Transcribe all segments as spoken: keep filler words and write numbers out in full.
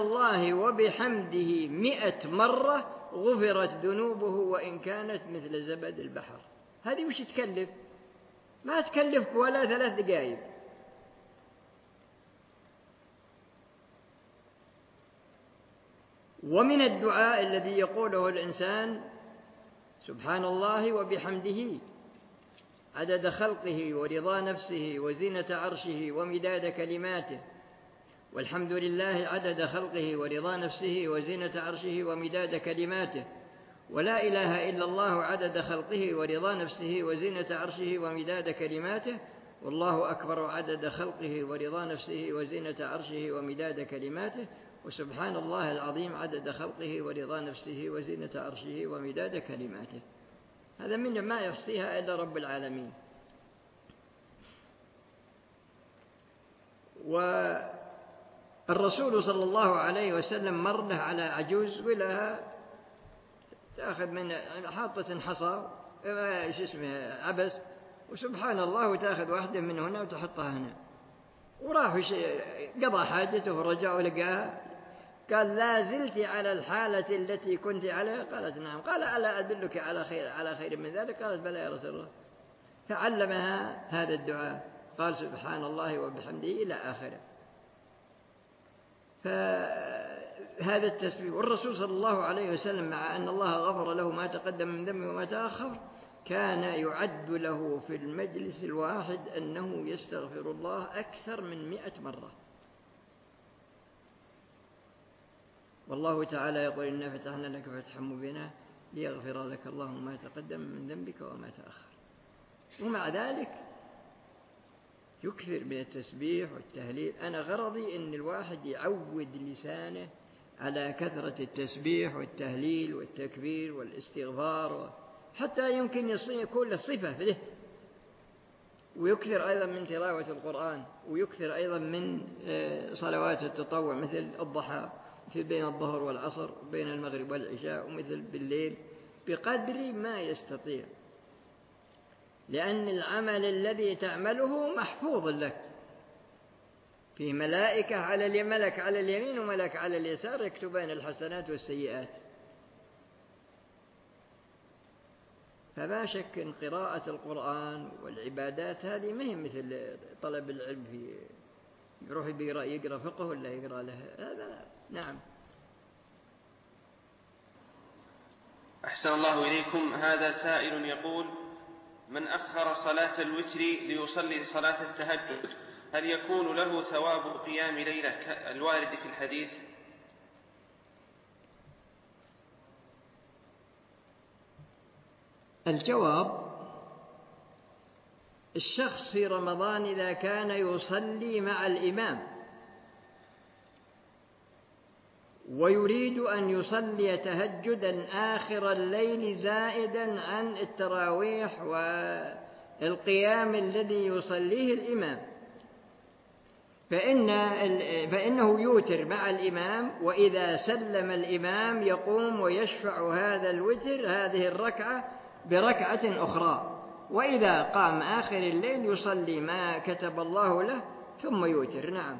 الله وبحمده مئة مرة غفرت ذنوبه وإن كانت مثل زبد البحر. هذه وش تكلف؟ ما تكلف ولا ثلاث دقائق. ومن الدعاء الذي يقوله الإنسان سبحان الله وبحمده عدد خلقه ورضا نفسه وزينة عرشه ومداد كلماته، والحمد لله عدد خلقه ورضا نفسه وزينة عرشه ومداد كلماته، ولا إله إلا الله عدد خلقه ورضا نفسه وزينة عرشه ومداد كلماته، والله أكبر عدد خلقه ورضا نفسه وزينة عرشه ومداد كلماته، وسبحان الله العظيم عدد خلقه ورضا نفسه وزينة عرشه ومداد كلماته. هذا من ما يحصيها إلا رب العالمين. والرسول صلى الله عليه وسلم مر له على عجوز ولها تأخذ من حاطة حصى شو اسمه عبس، وسبحان الله وتأخذ واحدة من هنا وتحطها هنا، وراح قضى حاجته ورجع ولقاها. قال لا زلت على الحالة التي كنت عليها؟ قالت نعم. قال ألا أدلك على خير على خير من ذلك؟ قالت بلى يا رسول الله. فعلمها هذا الدعاء، قال سبحان الله وبحمده إلى آخره. فهذا التسبيح. والرسول صلى الله عليه وسلم مع أن الله غفر له ما تقدم من ذنبه وما تأخر كان يعد له في المجلس الواحد أنه يستغفر الله أكثر من مئة مرة. والله تعالى يقول إنا فتحنا لك فتحا مبينا ليغفر لك الله ما تقدم من ذنبك وما تأخر. ومع ذلك يكثر من التسبيح والتهليل. أنا غرضي أن الواحد يعود لسانه على كثرة التسبيح والتهليل والتكبير والاستغفار، حتى يمكن يكون له صفة في ذهن. ويكثر أيضا من تلاوة القرآن، ويكثر أيضا من صلوات التطوع مثل الضحى، مثل بين الظهر والعصر، بين المغرب والعشاء، ومثل بالليل بقدر ما يستطيع، لأن العمل الذي تعمله محفوظ لك، في ملائكة على ملك على اليمين وملك على اليسار يكتبان الحسنات والسيئات. فما شك أن قراءة القرآن والعبادات هذه ما هي مثل طلب العلم، في يروح يقرأ يقرأ فقه ولا يقرأ له هذا. نعم. أحسن الله إليكم. هذا سائل يقول: من أخر صلاة الوتر ليصلي صلاة التهجد هل يكون له ثواب قيام ليلة الوارد في الحديث؟ الجواب: الشخص في رمضان إذا كان يصلي مع الإمام ويريد أن يصلي تهجدا آخر الليل زائدا عن التراويح والقيام الذي يصليه الإمام، فإن فإنه يوتر مع الإمام، وإذا سلم الإمام يقوم ويشفع هذا الوتر هذه الركعة بركعة أخرى، وإذا قام آخر الليل يصلي ما كتب الله له ثم يوتر. نعم.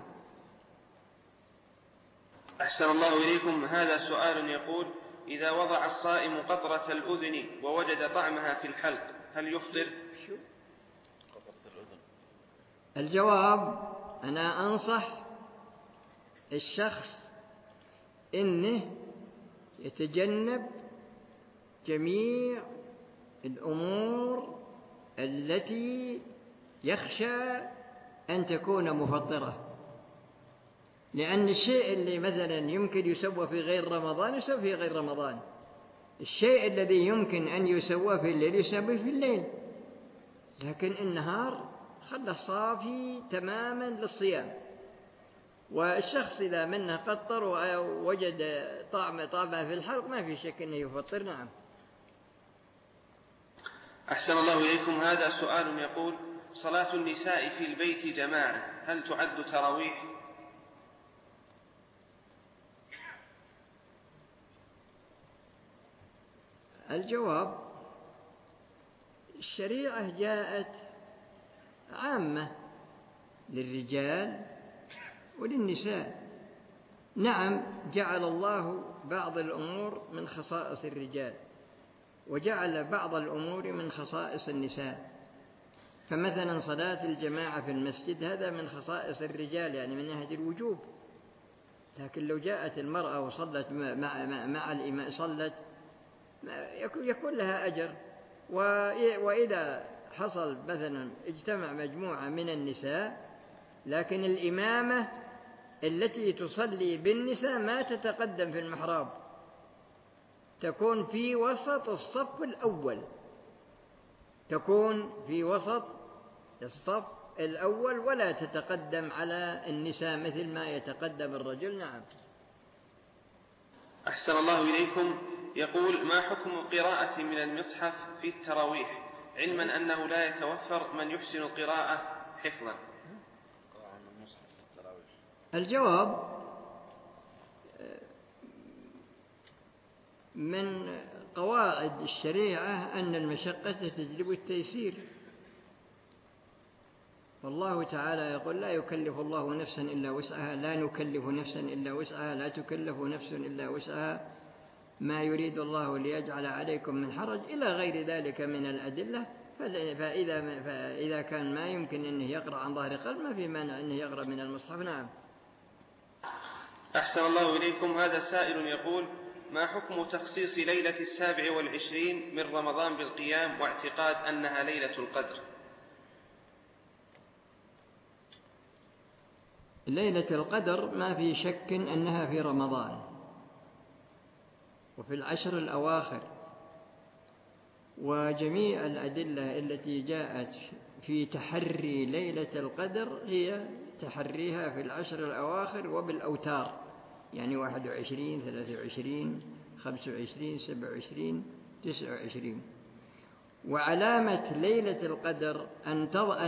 أحسن الله إليكم. هذا سؤال يقول: إذا وضع الصائم قطرة الأذن ووجد طعمها في الحلق هل يفطر؟ شو؟ قطرة الأذن. الجواب: أنا أنصح الشخص إنه يتجنب جميع الأمور التي يخشى أن تكون مفطرة، لأن الشيء اللي مثلا يمكن يسوى في غير رمضان يسوى في غير رمضان، الشيء الذي يمكن أن يسوى في الليل يسوى في الليل، لكن النهار خله صافي تماما للصيام. والشخص إذا منه قطر ووجد طعم طعمه في الحلق ما في شك أنه يفطر. نعم. أحسن الله إليكم. هذا سؤال يقول: صلاة النساء في البيت جماعة هل تعد تراويح؟ الجواب: الشريعة جاءت عامة للرجال وللنساء، نعم، جعل الله بعض الأمور من خصائص الرجال وجعل بعض الأمور من خصائص النساء. فمثلا صلاة الجماعة في المسجد هذا من خصائص الرجال، يعني من ناحية الوجوب، لكن لو جاءت المرأة وصلت مع, مع, مع الإمام صلت يكون لها أجر. وإذا حصل مثلا اجتمع مجموعة من النساء لكن الإمامة التي تصلي بالنساء ما تتقدم في المحراب، تكون في وسط الصف الأول، تكون في وسط الصف الأول ولا تتقدم على النساء مثل ما يتقدم الرجل. نعم. أحسن الله إليكم. يقول: ما حكم القراءة من المصحف في التراويح، علما أنه لا يتوفر من يحسن القراءة حفظا؟ الجواب: من قواعد الشريعة أن المشقة تجلب التيسير، والله تعالى يقول: لا يكلف الله نفسا إلا وسعها، لا نكلف نفسا إلا وسعها، لا تكلف نفس إلا وسعها، ما يريد الله ليجعل عليكم من حرج، إلى غير ذلك من الأدلة. فإذا, فإذا كان ما يمكن أنه يقرأ عن ظهر قلب ما في مانع أنه يقرأ من المصحف. نعم. أحسن الله إليكم. هذا سائل يقول: ما حكم تخصيص ليلة السابع والعشرين من رمضان بالقيام واعتقاد أنها ليلة القدر؟ ليلة القدر ما في شك أنها في رمضان وفي العشر الأواخر، وجميع الأدلة التي جاءت في تحري ليلة القدر هي تحريها في العشر الأواخر وبالأوتار، يعني واحد وعشرين، ثلاثة وعشرين، خمسة وعشرين، سبعة وعشرين، تسعة وعشرين. وعلامة ليلة القدر أن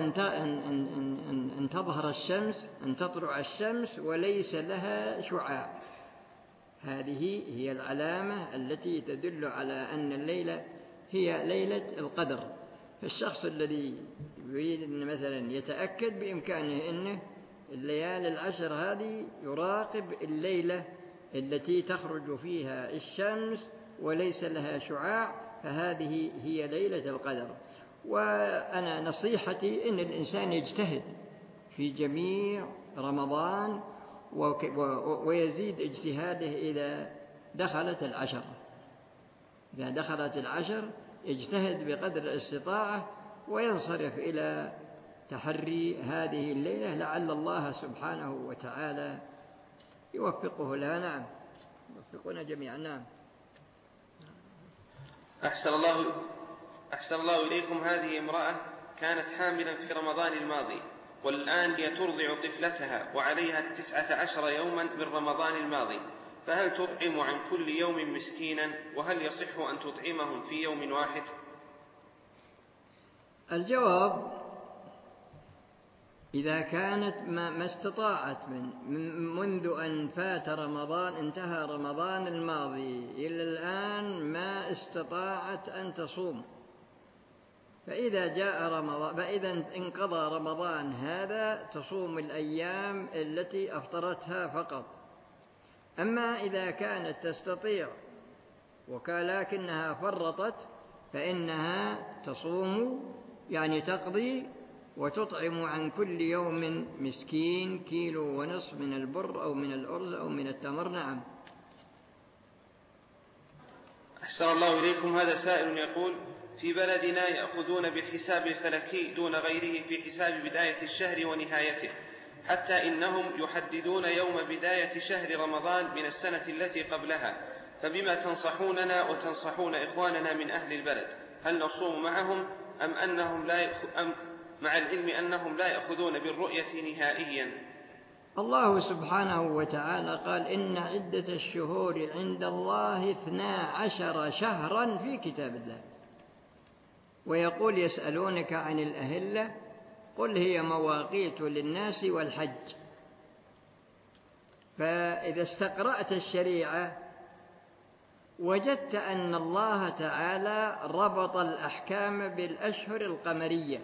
أن تظهر الشمس، أن تطلع الشمس وليس لها شعاع، هذه هي العلامة التي تدل على أن الليلة هي ليلة القدر. فالشخص الذي يريد أن مثلا يتأكد بإمكانه أنه الليالي العشر هذه يراقب الليلة التي تخرج فيها الشمس وليس لها شعاع، فهذه هي ليلة القدر. وأنا نصيحتي أن الإنسان يجتهد في جميع رمضان ويزيد اجتهاده إذا دخلت العشر، إذا دخلت العشر يجتهد بقدر الاستطاعة وينصرف إلى تحري هذه الليلة، لعل الله سبحانه وتعالى يوفقه لها. نعم، يوفقنا جميعا. نعم. أحسن الله أحسن الله إليكم. هذه امرأة كانت حاملا في رمضان الماضي، والآن هي ترضع طفلتها وعليها تسعة عشر يوما من رمضان الماضي، فهل تطعم عن كل يوم مسكينا، وهل يصح أن تطعمهم في يوم واحد؟ الجواب: إذا كانت ما استطاعت من منذ أن فات رمضان، انتهى رمضان الماضي إلى الآن ما استطاعت أن تصوم، فإذا جاء رمضان، فإذا انقضى رمضان هذا تصوم الأيام التي أفطرتها فقط. أما إذا كانت تستطيع ولكنها فرطت فإنها تصوم، يعني تقضي وتطعم عن كل يوم مسكين كيلو ونصف من البر أو من الأرز أو من التمر. نعم. أحسن الله إليكم. هذا سائل يقول: في بلدنا يأخذون بالحساب الفلكي دون غيره في حساب بداية الشهر ونهايته، حتى إنهم يحددون يوم بداية شهر رمضان من السنة التي قبلها، فبما تنصحوننا وتنصحون إخواننا من أهل البلد؟ هل نصوم معهم أم أنهم لا يأخ... أم مع العلم أنهم لا يأخذون بالرؤية نهائيا؟ الله سبحانه وتعالى قال: إن عدة الشهور عند الله اثنا عشر شهرا في كتاب الله. ويقول: يسألونك عن الأهلة قل هي مواقيت للناس والحج. فإذا استقرأت الشريعة وجدت أن الله تعالى ربط الأحكام بالأشهر القمرية،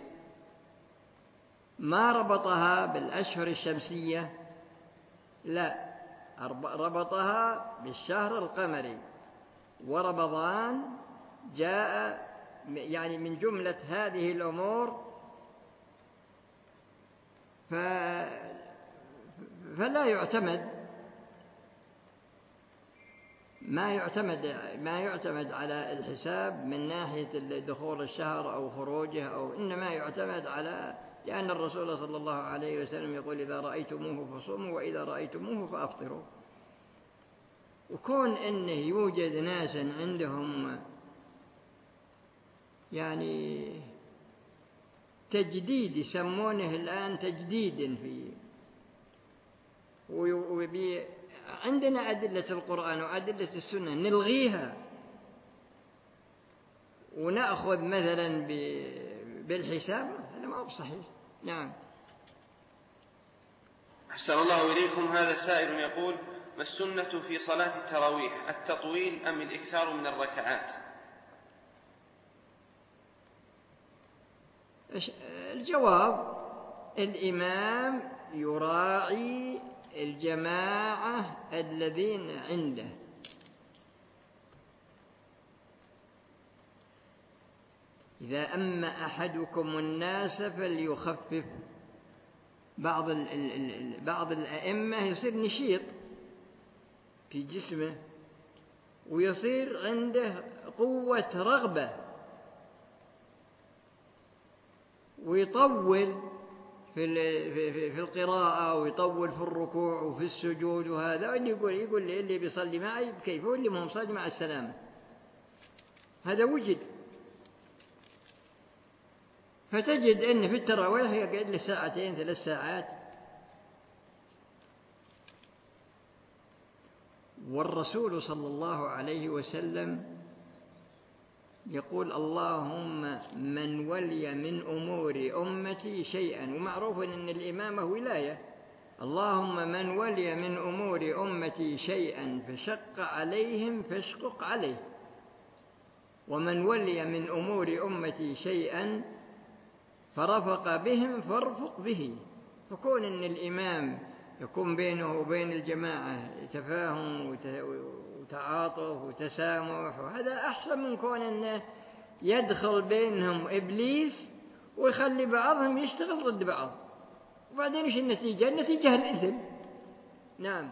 ما ربطها بالأشهر الشمسية، لا، ربطها بالشهر القمري، ورمضان جاء يعني من جملة هذه الأمور، فلا يعتمد ما يعتمد ما يعتمد على الحساب من ناحية دخول الشهر أو خروجه، أو إنما يعتمد على، لأن الرسول صلى الله عليه وسلم يقول: إذا رأيتموه فصوموا وإذا رأيتموه فأفطروا. وكون إنه يوجد ناس عندهم يعني تجديد، يسمونه الآن تجديد في، وبي عندنا أدلة القرآن وأدلة السنة نلغيها ونأخذ مثلا بالحساب، هذا ما هو صحيح. نعم. أحسن الله إليكم. هذا سائل يقول: ما السنة في صلاة التراويح، التطويل أم الإكثار من الركعات؟ الجواب: الإمام يراعي الجماعة الذين عنده، إذا أما أحدكم الناس فليخفف. بعض بعض الأئمة يصير نشيط في جسمه ويصير عنده قوة رغبة ويطول في في القراءة ويطول في الركوع وفي السجود، وهذا اللي يقول يقول لي اللي بيصلي معي كيف، واللي ما مصلي مع السلامة. هذا وجد. فتجد أن في التراويح يقعد له ساعتين ثلاث ساعات. والرسول صلى الله عليه وسلم يقول: اللهم من ولي من أمور أمتي شيئا، ومعروف أن الإمامة ولاية. اللهم من ولي من أمور أمتي شيئا فشق عليهم فاشقق عليه، ومن ولي من أمور أمتي شيئا فرفق بهم فارفق به. فكون أن الإمام يكون بينه وبين الجماعة تفاهم وتعاطف وتسامح، وهذا أحسن من كون أنه يدخل بينهم إبليس ويخلي بعضهم يشتغل ضد بعض، وبعدين إيش النتيجة؟ النتيجة الإثم. نعم.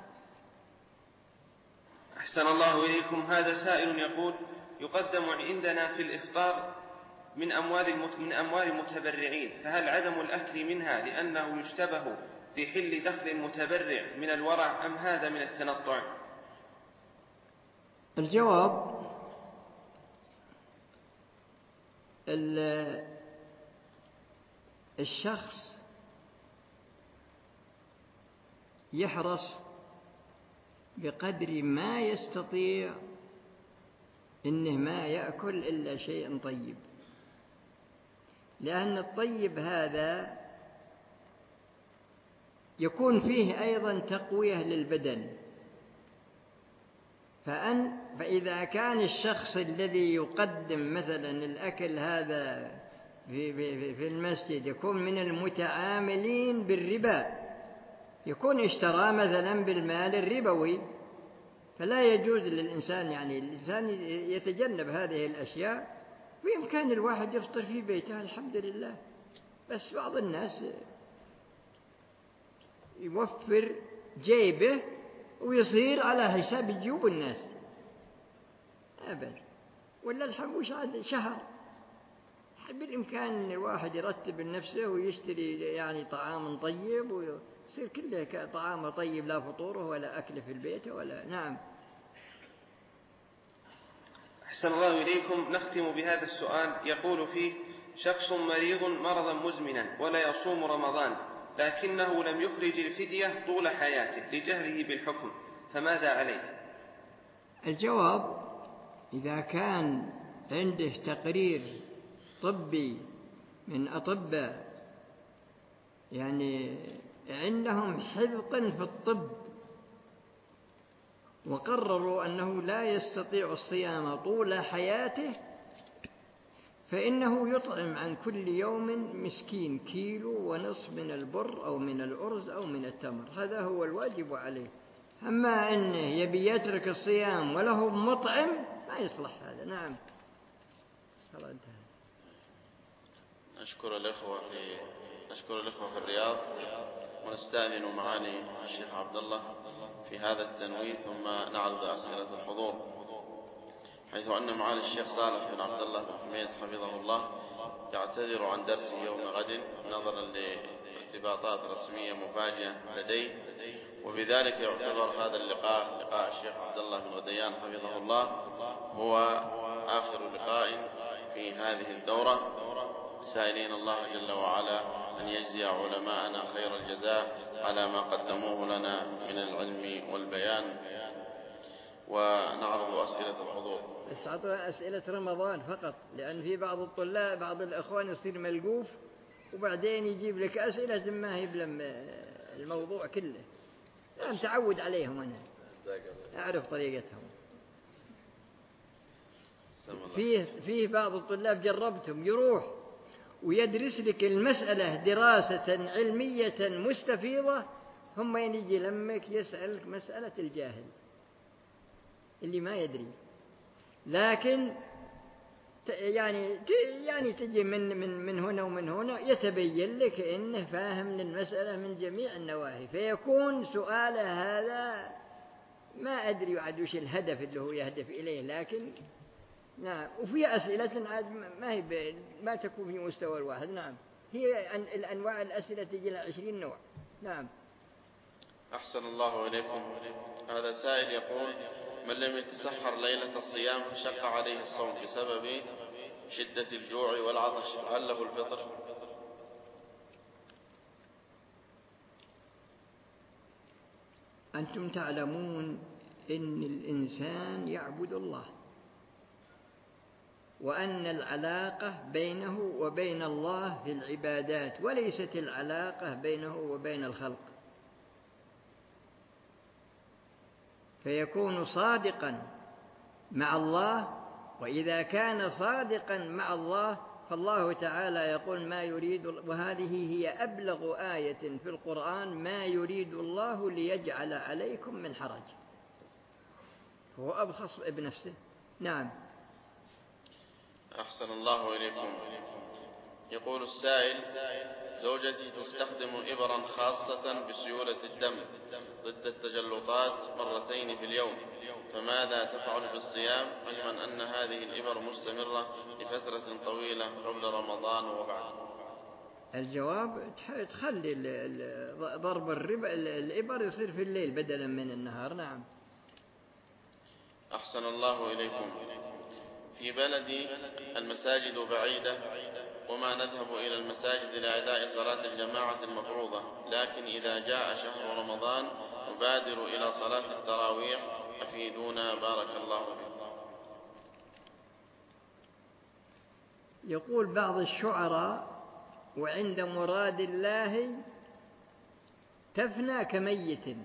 أحسن الله إليكم. هذا سائل يقول: يقدم عندنا في الإفطار من أموال من أموال المتبرعين، فهل عدم الأكل منها لأنه يشتبه في حل دخل المتبرع من الورع، أم هذا من التنطع؟ الجواب: الشخص يحرص بقدر ما يستطيع إنه ما يأكل إلا شيء طيب، لأن الطيب هذا يكون فيه أيضا تقوية للبدن. فأن فإذا كان الشخص الذي يقدم مثلا الأكل هذا في, في, في المسجد يكون من المتعاملين بالربا، يكون اشترى مثلا بالمال الربوي، فلا يجوز للإنسان، يعني الإنسان يتجنب هذه الأشياء. بإمكان الواحد يفطر في بيته الحمد لله، بس بعض الناس يوفر جيبه ويصير على حساب جيوب الناس أبدا، ولا الحموش عاد شهر. بالإمكان أن الواحد يرتب لنفسه ويشتري يعني طعام طيب ويصير كله طعام طيب، لا فطوره ولا أكل في البيت ولا. نعم. أحسن الله إليكم. نختم بهذا السؤال، يقول فيه: شخص مريض مرضا مزمنا ولا يصوم رمضان، لكنه لم يخرج الفدية طول حياته لجهله بالحكم، فماذا عليه؟ الجواب: إذا كان عنده تقرير طبي من أطباء يعني عندهم حذق في الطب وقرروا أنه لا يستطيع الصيام طول حياته، فإنه يطعم عن كل يوم مسكين كيلو ونصف من البر أو من الأرز أو من التمر، هذا هو الواجب عليه. أما أنه يبي يترك الصيام وله مطعم ما يصلح هذا. نعم. صلاة انتهى. نشكر الإخوة في نشكر الإخوة في الرياض، ونستأذن معالي الشيخ عبد الله في هذا التنويه ثم نعرض أسئلة الحضور، حيث أن معالي الشيخ صالح بن عبد الله بن حميد حفظه الله يعتذر عن درسه يوم غد نظرا لارتباطات رسمية مفاجئة لديه، وبذلك يعتبر هذا اللقاء لقاء الشيخ عبد الله بن غديان حفظه الله هو آخر لقاء في هذه الدورة، سائلين الله جل وعلا أن يجزي علماءنا خير الجزاء على ما قدموه لنا من العلم والبيان. ونعرض أسئلة الحضور. بس عطنا أسئلة رمضان فقط، لأن في بعض الطلاب بعض الأخوان يصير ملقوف وبعدين يجيب لك أسئلة ما هي بلم الموضوع كله. أنا متعود عليهم، أنا أعرف طريقتهم. فيه فيه بعض الطلاب جربتهم يروح ويدرس لك المسألة دراسة علمية مستفيضة، ثم يجي لمك يسألك مسألة الجاهل اللي ما يدري، لكن يعني يعني تجي من من من هنا ومن هنا يتبين لك انه فاهم للمسألة من جميع النواحي، فيكون سؤاله هذا ما ادري عاد وش الهدف اللي هو يهدف اليه، لكن نعم. وفي أسئلة عاد ما هي ما تكون في مستوى الواحد. نعم. هي الأنواع الأسئلة تجي لها عشرين نوع. نعم. أحسن الله إليكم. هذا سائل يقول: من لم يتسحر ليلة الصيام فشق عليه الصوم بسبب شدة الجوع والعطش، هل له الفطر؟ أنتم تعلمون إن الإنسان يعبد الله، وأن العلاقة بينه وبين الله في العبادات، وليست العلاقة بينه وبين الخلق، فيكون صادقا مع الله، وإذا كان صادقا مع الله فالله تعالى يقول ما يريد، وهذه هي أبلغ آية في القرآن: ما يريد الله ليجعل عليكم من حرج، هو أبخص بنفسه. نعم. أحسن الله إليكم. يقول السائل: زوجتي تستخدم إبرا خاصة بسيولة الدم ضد التجلطات مرتين في اليوم، فماذا تفعل في الصيام علما أن هذه الإبر مستمرة لفترة طويلة قبل رمضان وبعد؟ الجواب: تخلي ضرب الإبر يصير في الليل بدلا من النهار. نعم. أحسن الله إليكم. في بلدي المساجد بعيدة وما نذهب إلى المساجد لأداء صلاة الجماعة المفروضة، لكن إذا جاء شهر رمضان نبادر إلى صلاة التراويح، أفيدونا بارك الله فيكم. يقول بعض الشعراء: وعند مراد الله تفنى كميت،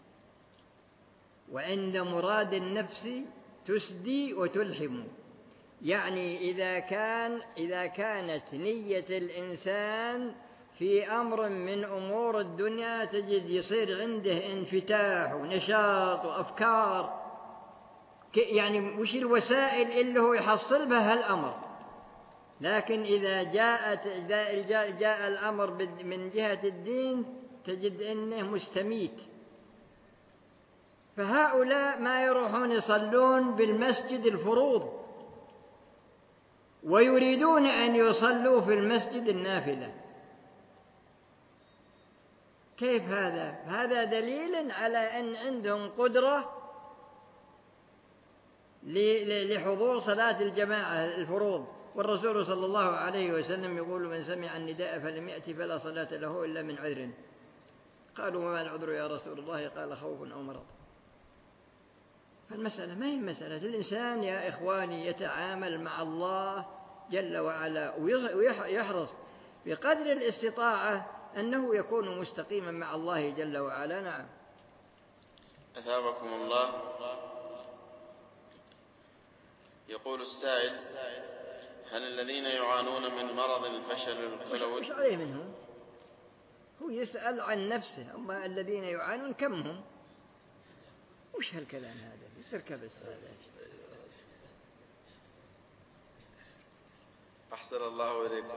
وعند مراد النفس تسدي وتلحم. يعني إذا كان إذا كانت نية الإنسان في أمر من أمور الدنيا تجد يصير عنده انفتاح ونشاط وأفكار، يعني وش الوسائل اللي هو يحصل بها الأمر. لكن إذا جاءت إذا جاء الأمر من جهة الدين تجد أنه مستميت. فهؤلاء ما يروحون يصلون بالمسجد الفروض ويريدون أن يصلوا في المسجد النافلة. كيف هذا؟ هذا دليل على أن عندهم قدرة لحضور صلاة الجماعة الفروض، والرسول صلى الله عليه وسلم يقول: من سمع النداء فلم يأتي فلا صلاة له إلا من عذر. قالوا: وما العذر يا رسول الله؟ قال: خوف أو مرض. فالمسألة ما هي مسألة الإنسان يا إخواني يتعامل مع الله جل وعلا ويحرص بقدر الاستطاعة أنه يكون مستقيما مع الله جل وعلا. نعم. أثابكم الله. يقول السائل: هل الذين يعانون من مرض الفشل الكلوي مش عليه منهم؟ هو يسأل عن نفسه، أما الذين يعانون كم هم؟ وش هالكلام هذا؟ تركب السادة. أحسن الله إليكم.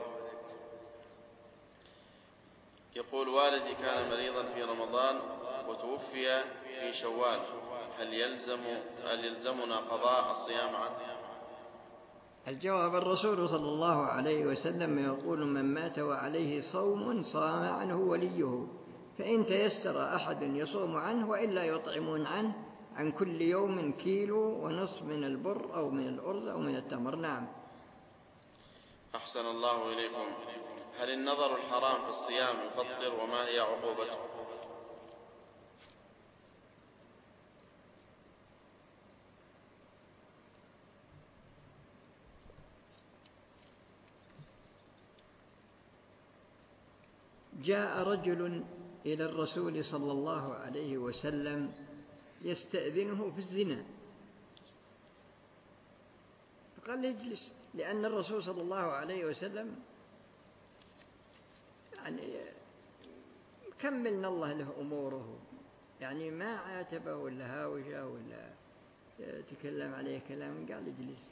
يقول والدي كان مريضا في رمضان وتوفي في شوال، هل يلزم هل يلزمنا قضاء الصيام عنه؟ الجواب: الرسول صلى الله عليه وسلم يقول: من مات وعليه صوم صام عنه وليه، فإن تيسر أحد يصوم عنه وإلا يطعمون عنه عن كل يوم كيلو ونصف من البر أو من الأرز أو من التمر. نعم. أحسن الله إليكم. هل النظر الحرام في الصيام يفطر وما هي عقوبته؟ جاء رجل إلى الرسول صلى الله عليه وسلم يستأذنه في الزنا، فقال: اجلس، لأن الرسول صلى الله عليه وسلم يعني كملنا الله له أموره، يعني ما عاتبه ولا هاوجه ولا تكلم عليه كلام، قال: اجلس.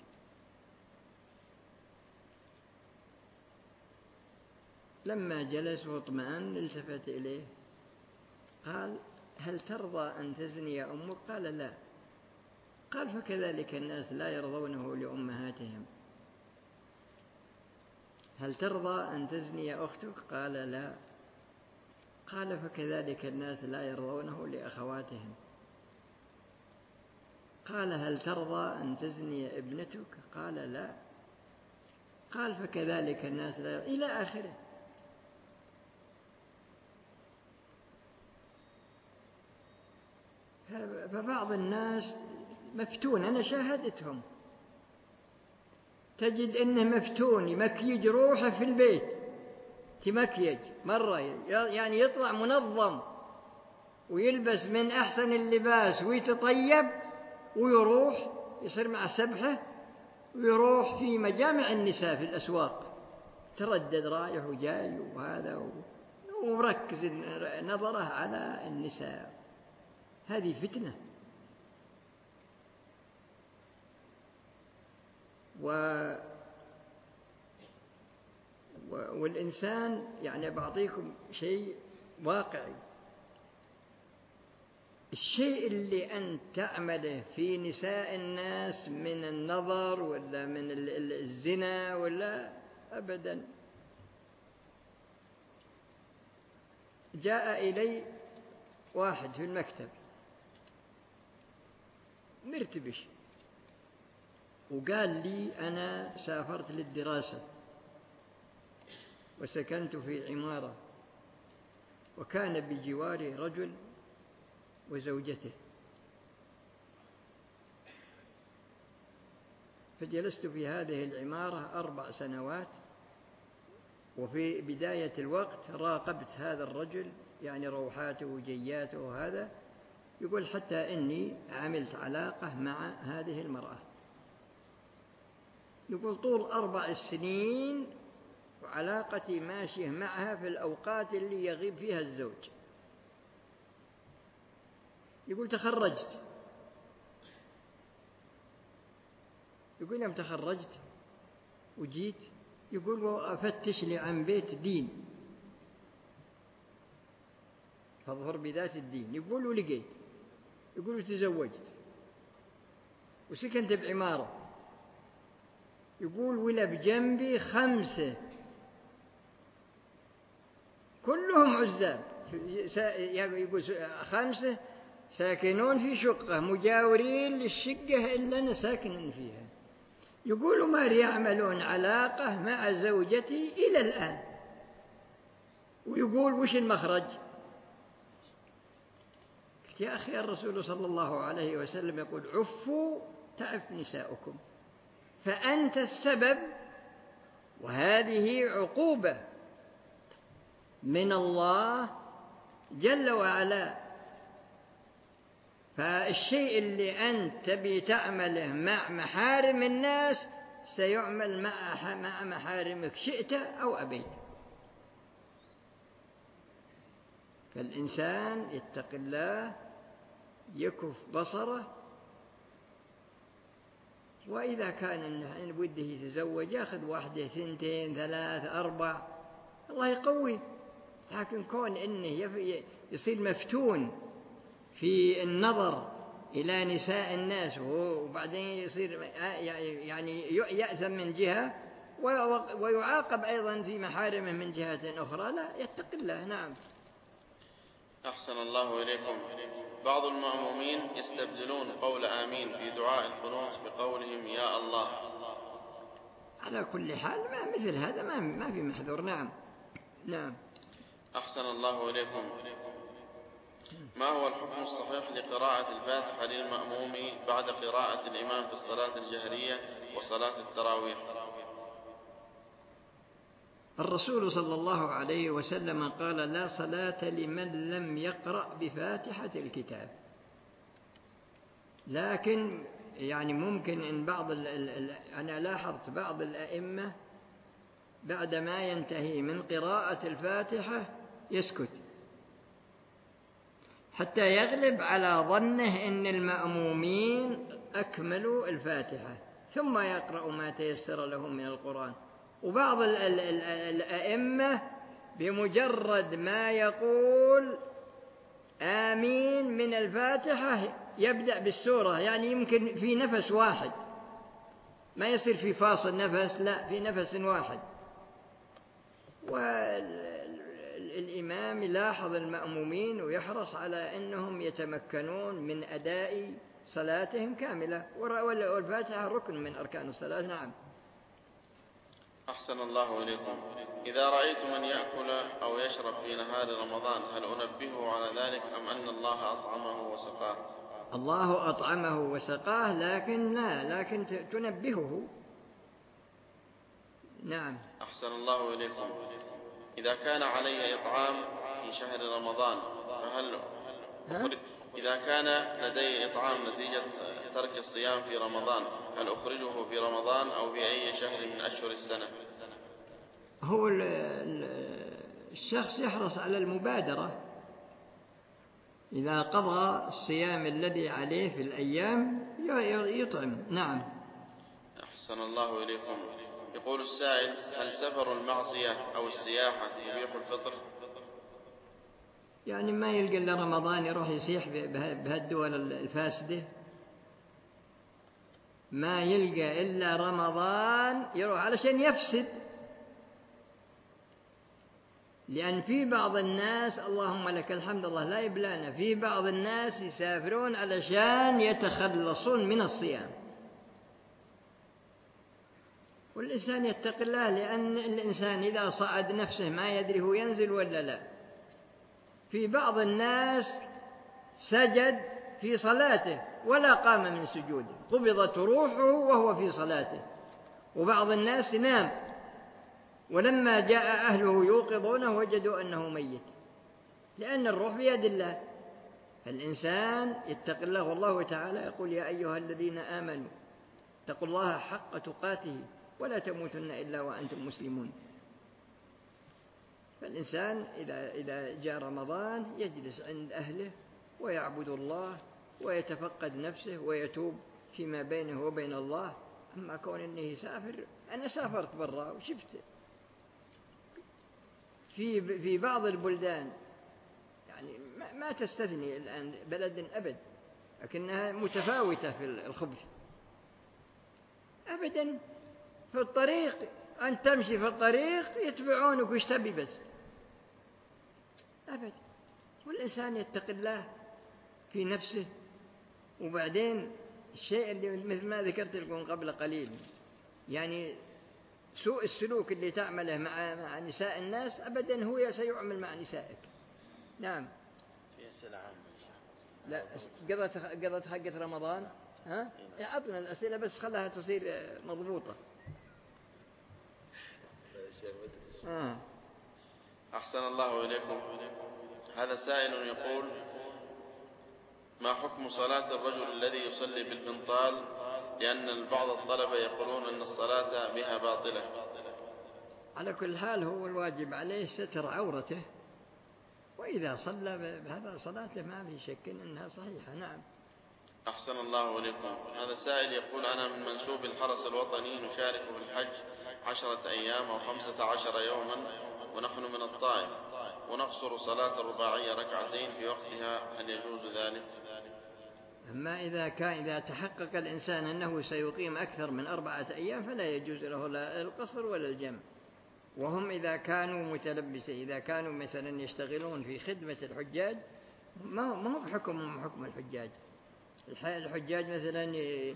لما جلس واطمأن التفت إليه قال: هل ترضى أن تزني أمك؟ قال: لا. قال: فكذلك الناس لا يرضونه لأمهاتهم. هل ترضى أن تزني أختك؟ قال: لا. قال: فكذلك الناس لا يرضونه لأخواتهم. قال: هل ترضى أن تزني ابنتك؟ قال: لا. قال: فكذلك الناس لا يرضونه، إلى آخره. فبعض الناس مفتون، أنا شاهدتهم، تجد إنه مفتون يمكيج روحه في البيت، تمكيج مرة يعني يطلع منظم ويلبس من أحسن اللباس ويتطيب ويروح يصير مع سبحه ويروح في مجامع النساء في الأسواق، تردد رايح وجاي وهذا ومركز نظره على النساء. هذه فتنة. و... و... والإنسان يعني بعطيكم شيء واقعي، الشيء اللي أنت تعمله في نساء الناس من النظر ولا من الزنا ولا أبدا. جاء إلي واحد في المكتب مرتبش وقال لي: أنا سافرت للدراسة وسكنت في عمارة وكان بجواري رجل وزوجته، فجلست في هذه العمارة أربع سنوات، وفي بداية الوقت راقبت هذا الرجل يعني روحاته وجياته وهذا، يقول حتى إني عملت علاقة مع هذه المرأة، يقول طول أربع سنين وعلاقتي ماشية معها في الأوقات اللي يغيب فيها الزوج. يقول تخرجت، يقول يوم تخرجت وجيت يقول وأفتش لي عن بيت دين فاظهر بذات الدين، يقول ولقيت، يقول وتزوجت وسكنت بعمارة، يقول ولا بجنبي خمسة كلهم عزاب، يقول خمسة ساكنون في شقة مجاورين للشقة اللي أنا ساكن فيها، يقول ما يعملون علاقة مع زوجتي إلى الآن، ويقول وش المخرج؟ قلت يا أخي الرسول صلى الله عليه وسلم يقول عفوا تعف نساؤكم، فأنت السبب، وهذه عقوبة من الله جل وعلا. فالشيء اللي أنت تبي تعمله مع محارم الناس سيعمل مع مع محارمك شئت أو أبيت. فالإنسان يتق الله يكف بصره، وإذا كان إنه بده يتزوج يأخذ واحدة ثنتين ثلاث أربع، الله يقوي. لكن كون إنه يصير مفتون في النظر إلى نساء الناس وبعدين يصير يعني يأثم من جهة ويعاقب أيضا في محارمه من جهة أخرى، لا، يتق الله. نعم. أحسن الله إليكم. بعض المأمومين يستبدلون قول آمين في دعاء القنوت بقولهم يا الله. على كل حال ما مثل هذا ما ما في محذور. نعم. نعم. أحسن الله إليكم. ما هو الحكم الصحيح لقراءة الفاتحة للمأموم بعد قراءة الإمام في الصلاة الجهرية وصلاة التراويح؟ الرسول صلى الله عليه وسلم قال لا صلاة لمن لم يقرأ بفاتحة الكتاب. لكن يعني ممكن إن بعض ال ال أنا لاحظت بعض الأئمة بعدما ينتهي من قراءة الفاتحة يسكت حتى يغلب على ظنه إن المأمومين أكملوا الفاتحة ثم يقرأ ما تيسر لهم من القرآن. وبعض ال ال ال الأئمة بمجرد ما يقول آمين من الفاتحة يبدأ بالسورة، يعني يمكن في نفس واحد، ما يصير في فاصل نفس، لا، في نفس واحد. والإمام يلاحظ المأمومين ويحرص على أنهم يتمكنون من أداء صلاتهم كاملة، والفاتحة ركن من أركان الصلاة. نعم. أحسن الله إليكم. إذا رأيت من يأكل أو يشرب في نهار رمضان هل أنبهه على ذلك أم أن الله أطعمه وسقاه؟ الله أطعمه وسقاه، لكن لا لكن تنبهه. نعم. أحسن الله إليكم. إذا كان علي إطعام في شهر رمضان فهل أخرج إذا كان لدي إطعام نتيجة ترك الصيام في رمضان هل أخرجه في رمضان أو في أي شهر من أشهر السنة؟ هو الشخص يحرص على المبادرة، إذا قضى الصيام الذي عليه في الأيام يطعم. نعم. أحسن الله إليكم. يقول السائل هل سفر المعصية أو السياحة يبيح الفطر؟ يعني ما يلقى إلا رمضان يروح يسيح بهالدول الفاسدة، ما يلقى إلا رمضان يروح علشان يفسد. لأن في بعض الناس اللهم لك الحمد الله لا يبلانا، في بعض الناس يسافرون علشان يتخلصون من الصيام، والإنسان يتق الله، لأن الإنسان إذا صعد نفسه ما يدري هو ينزل ولا لا. في بعض الناس سجد في صلاته ولا قام من سجوده، قبضت روحه وهو في صلاته. وبعض الناس نام ولما جاء أهله يوقظونه وجدوا أنه ميت، لأن الروح بيد الله. فالإنسان يتق الله، والله تعالى يقول يا أيها الذين آمنوا اتقوا الله حق تقاته ولا تموتن إلا وأنتم مسلمون. فالإنسان إذا إذا جاء رمضان يجلس عند أهله ويعبد الله ويتفقد نفسه ويتوب فيما بينه وبين الله. أما كون أنه يسافر، أنا سافرت برا وشفت في في بعض البلدان يعني ما تستثني الآن بلد أبد، لكنها متفاوتة في الخبث أبدا. في الطريق أن تمشي في الطريق يتبعونك ويشتبي بس أبدا. والإنسان يتق الله في نفسه. وبعدين الشيء اللي مثل ما ذكرت لكم قبل قليل، يعني سوء السلوك اللي تعمله مع مع نساء الناس أبدا هو سيعمل مع نسائك. نعم. في أسئلة عامة. لا قضت قضت حقة رمضان. ها؟ أعطنا الأسئلة بس خلها تصير مضبوطة. آه. أحسن الله إليكم. هذا سائل يقول ما حكم صلاة الرجل الذي يصلي بالبنطال، لأن بعض الطلبة يقولون أن الصلاة بها باطلة؟ على كل حال هو الواجب عليه ستر عورته، وإذا صلى بهذا صلاته ما في شك أنها صحيحة. نعم. أحسن الله إليكم. هذا سائل يقول: أنا من منسوب الحرس الوطني نشارك في الحج عشرة أيام أو خمسة عشر يوما، ونحن من الطائف، ونقصر صلاة الرباعية ركعتين في وقتها، هل يجوز ذلك؟ أما إذا كان إذا تحقق الإنسان أنه سيقيم أكثر من أربعة أيام فلا يجوز له لا القصر ولا الجمع. وهم إذا كانوا متلبسين، إذا كانوا مثلا يشتغلون في خدمة الحجاج، ما هو بحكم حكم الحجاج. الحجاج مثلا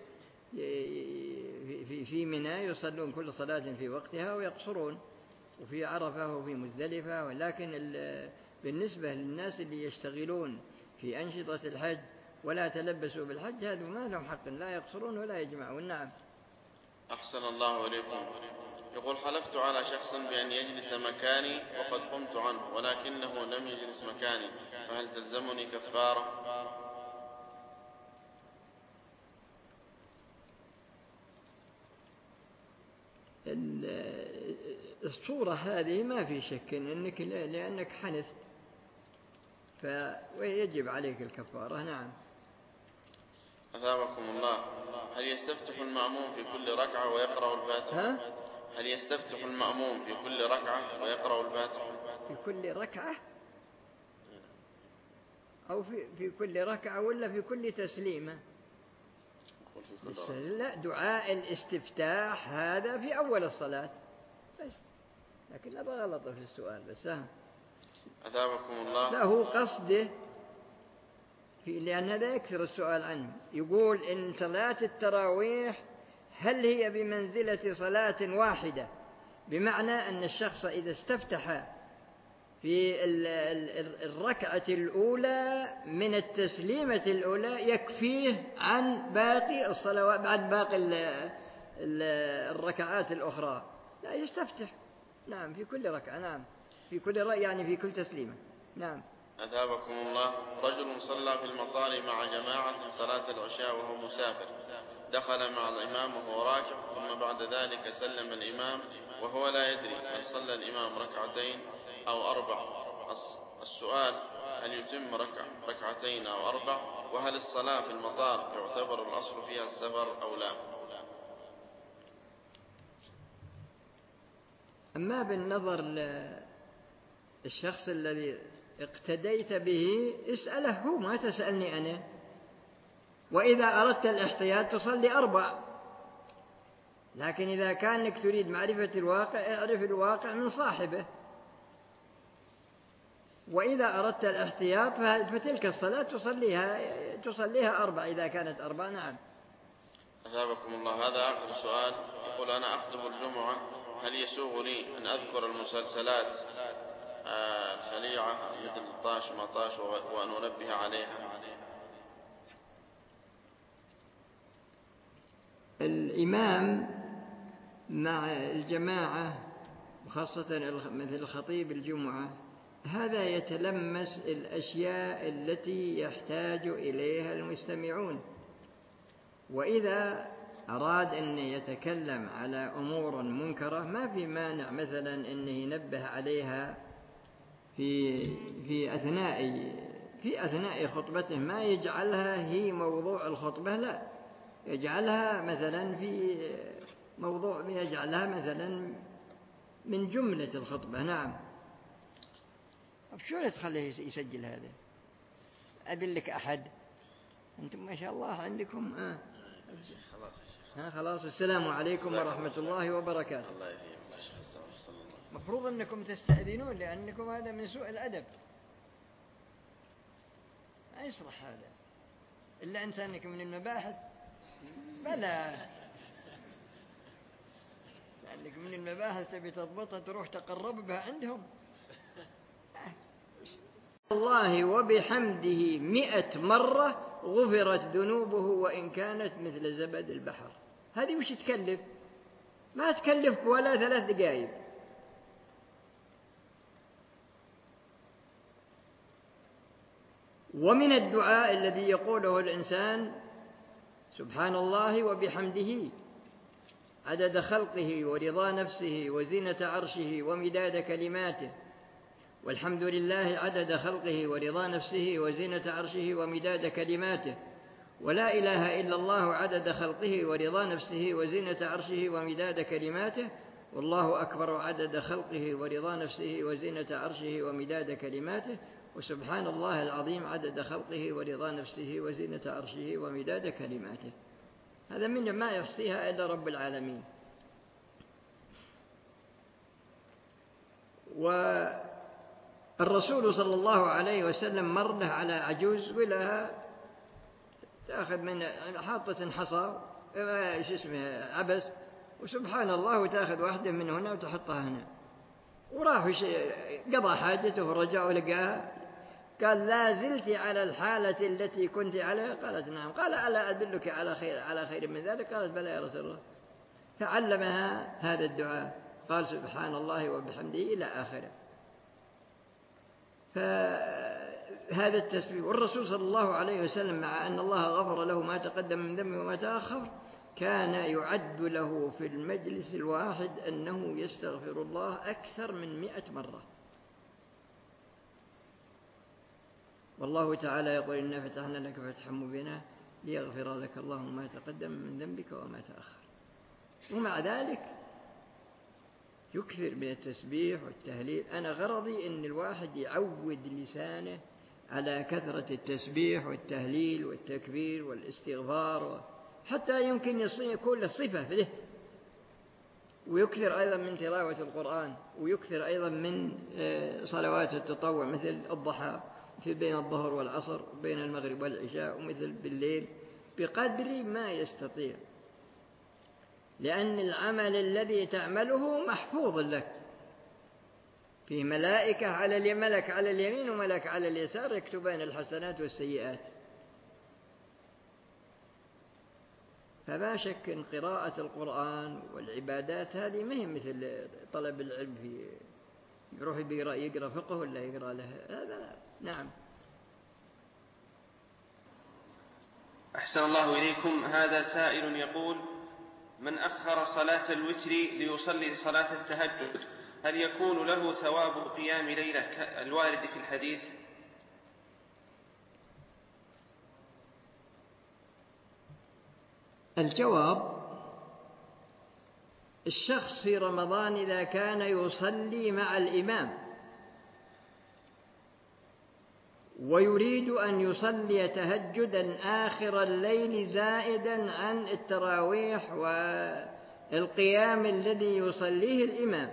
في في منى يصلون كل صلاة في وقتها ويقصرون، وفي عرفة وفي مزدلفة. ولكن بالنسبة للناس اللي يشتغلون في أنشطة الحج ولا تلبسوا بالحج، هذا ما لهم حق لا يقصرون ولا يجمعون. نعم. أحسن الله إليكم. يقول: حلفت على شخص بأن يجلس مكاني وقد قمت عنه، ولكنه لم يجلس مكاني، فهل تلزمني كفارة؟ الصورة هذه ما في شك أنك لأنك حنثت فيجب عليك الكفارة. نعم. أثابكم الله. هل يستفتح المأموم في كل ركعة ويقرأ الفاتحة؟ هل يستفتح المأموم في كل ركعة ويقرأ الفاتحة؟ في كل ركعة أو في في كل ركعة ولا في كل تسليمة؟ لا، دعاء الاستفتاح هذا في أول الصلاة بس، لكن لا بغلط في السؤال بس. ها أثابكم الله. لا، هو قصده في، لأن هذا يكثر السؤال عنه. يقول إن صلاة التراويح هل هي بمنزلة صلاة واحدة، بمعنى أن الشخص إذا استفتح في الركعة الأولى من التسليمة الأولى يكفيه عن باقي الصلوات بعد باقي الركعات الأخرى؟ لا، يستفتح. نعم، في كل ركعة. نعم، في كل ركعة يعني في كل تسليمة. نعم. أثابكم الله. رجل صلى في المطار مع جماعة صلاة العشاء وهو مسافر، دخل مع الإمام وهو راكب، ثم بعد ذلك سلم الإمام وهو لا يدري هل صلى الإمام ركعتين أو أربع. السؤال: هل يتم ركع ركعتين أو أربع؟ وهل الصلاة في المطار يعتبر الأصل فيها السفر أو لا؟ أما بالنظر للشخص الذي اقتديت به اسأله هو، ما تسألني أنا. وإذا أردت الاحتياط تصلي أربع، لكن إذا كانك تريد معرفة الواقع اعرف الواقع من صاحبه. وإذا أردت الاحتياط فتلك الصلاة تصليها تصليها أربع إذا كانت أربع. نعم. أثابكم الله. هذا آخر سؤال. يقول: أنا أخطب الجمعة، هل يسوغ لي أن أذكر المسلسلات الخليعة مثل طاش ما طاش وأن أنبه عليها؟ الإمام مع الجماعة وخاصة مثل خطيب الجمعة هذا يتلمس الأشياء التي يحتاج إليها المستمعون، وإذا أراد أن يتكلم على أمور منكرة ما في مانع مثلا أنه ينبه عليها في في أثناء في أثناء خطبته، ما يجعلها هي موضوع الخطبة، لا، يجعلها مثلا في موضوع يجعلها مثلا من جملة الخطبة. نعم. شو تخليه يسجل هذا؟ أقول لك أحد أنتم ما شاء الله عندكم آه. ها خلاص. السلام عليكم ورحمة الله وبركاته. الله يهديك. مفروض أنكم تستأذنون لأنكم هذا من سوء الأدب، ما يصلح هذا إلا أنت أنك من المباحث. بلى، لأنك من المباحث تبي تضبطها تروح تقرب بها عندهم. الله وبحمده مئة مرة غفرت ذنوبه وإن كانت مثل زبد البحر. هذه وش تكلف؟ ما تكلفك ولا ثلاث دقائق. ومن الدعاء الذي يقوله الإنسان: سبحان الله وبحمده عدد خلقه ورضا نفسه وزينة عرشه ومداد كلماته والحمد لله عدد خلقه ورضا نفسه وزينة عرشه ومداد كلماته، ولا إله إلا الله عدد خلقه ورضا نفسه وزينة عرشه ومداد كلماته، والله أكبر عدد خلقه ورضا نفسه وزينة عرشه ومداد كلماته، وسبحان الله العظيم عدد خلقه ورضا نفسه وزينة عرشه ومداد كلماته. هذا من ما يحصيها إلا رب العالمين. والرسول صلى الله عليه وسلم مر له على عجوز ولها تأخذ من حاطة حصى شو اسمه عبس، وسبحان الله وتأخذ واحدة من هنا وتحطها هنا، وراح قضى حاجته ورجع ولقاها، قال لا زلت على الحالة التي كنت عليها؟ قالت نعم. قال ألا أدلك على خير على خير من ذلك؟ قالت بلى يا رسول الله. فعلمها هذا الدعاء، قال سبحان الله وبحمده إلى آخره. فهذا التسبيح. والرسول صلى الله عليه وسلم مع أن الله غفر له ما تقدم من ذنبه وما تأخر، كان يعد له في المجلس الواحد أنه يستغفر الله أكثر من مئة مرة. والله تعالى يقول إنا فتحنا لك فتحا مبينا ليغفر لك الله ما تقدم من ذنبك وما تأخر. ومع ذلك يكثر من التسبيح والتهليل. أنا غرضي أن الواحد يعود لسانه على كثرة التسبيح والتهليل والتكبير والاستغفار، حتى يمكن يكون له صفة في ذهن. ويكثر أيضا من تلاوة القرآن، ويكثر أيضا من صلوات التطوع مثل الضحى، مثل بين الظهر والعصر، بين المغرب والعشاء، ومثل بالليل، بقدر ما يستطيع، لأن العمل الذي تعمله محفوظ لك، فيه ملائكة على اليمين، ملك على اليمين وملك على اليسار يكتبان الحسنات والسيئات. فلا شك أن قراءة القرآن والعبادات هذه ما هي مثل طلب العلم، في يروح يقرأ يقرأ فقه ولا يقرأ له هذا لا. نعم. أحسن الله إليكم. هذا سائل يقول: من أخر صلاة الوتر ليصلي صلاة التهجد هل يكون له ثواب قيام ليلة الوارد في الحديث؟ الجواب: الشخص في رمضان إذا كان يصلي مع الإمام ويريد أن يصلي تهجدا آخر الليل زائدا عن التراويح والقيام الذي يصليه الإمام،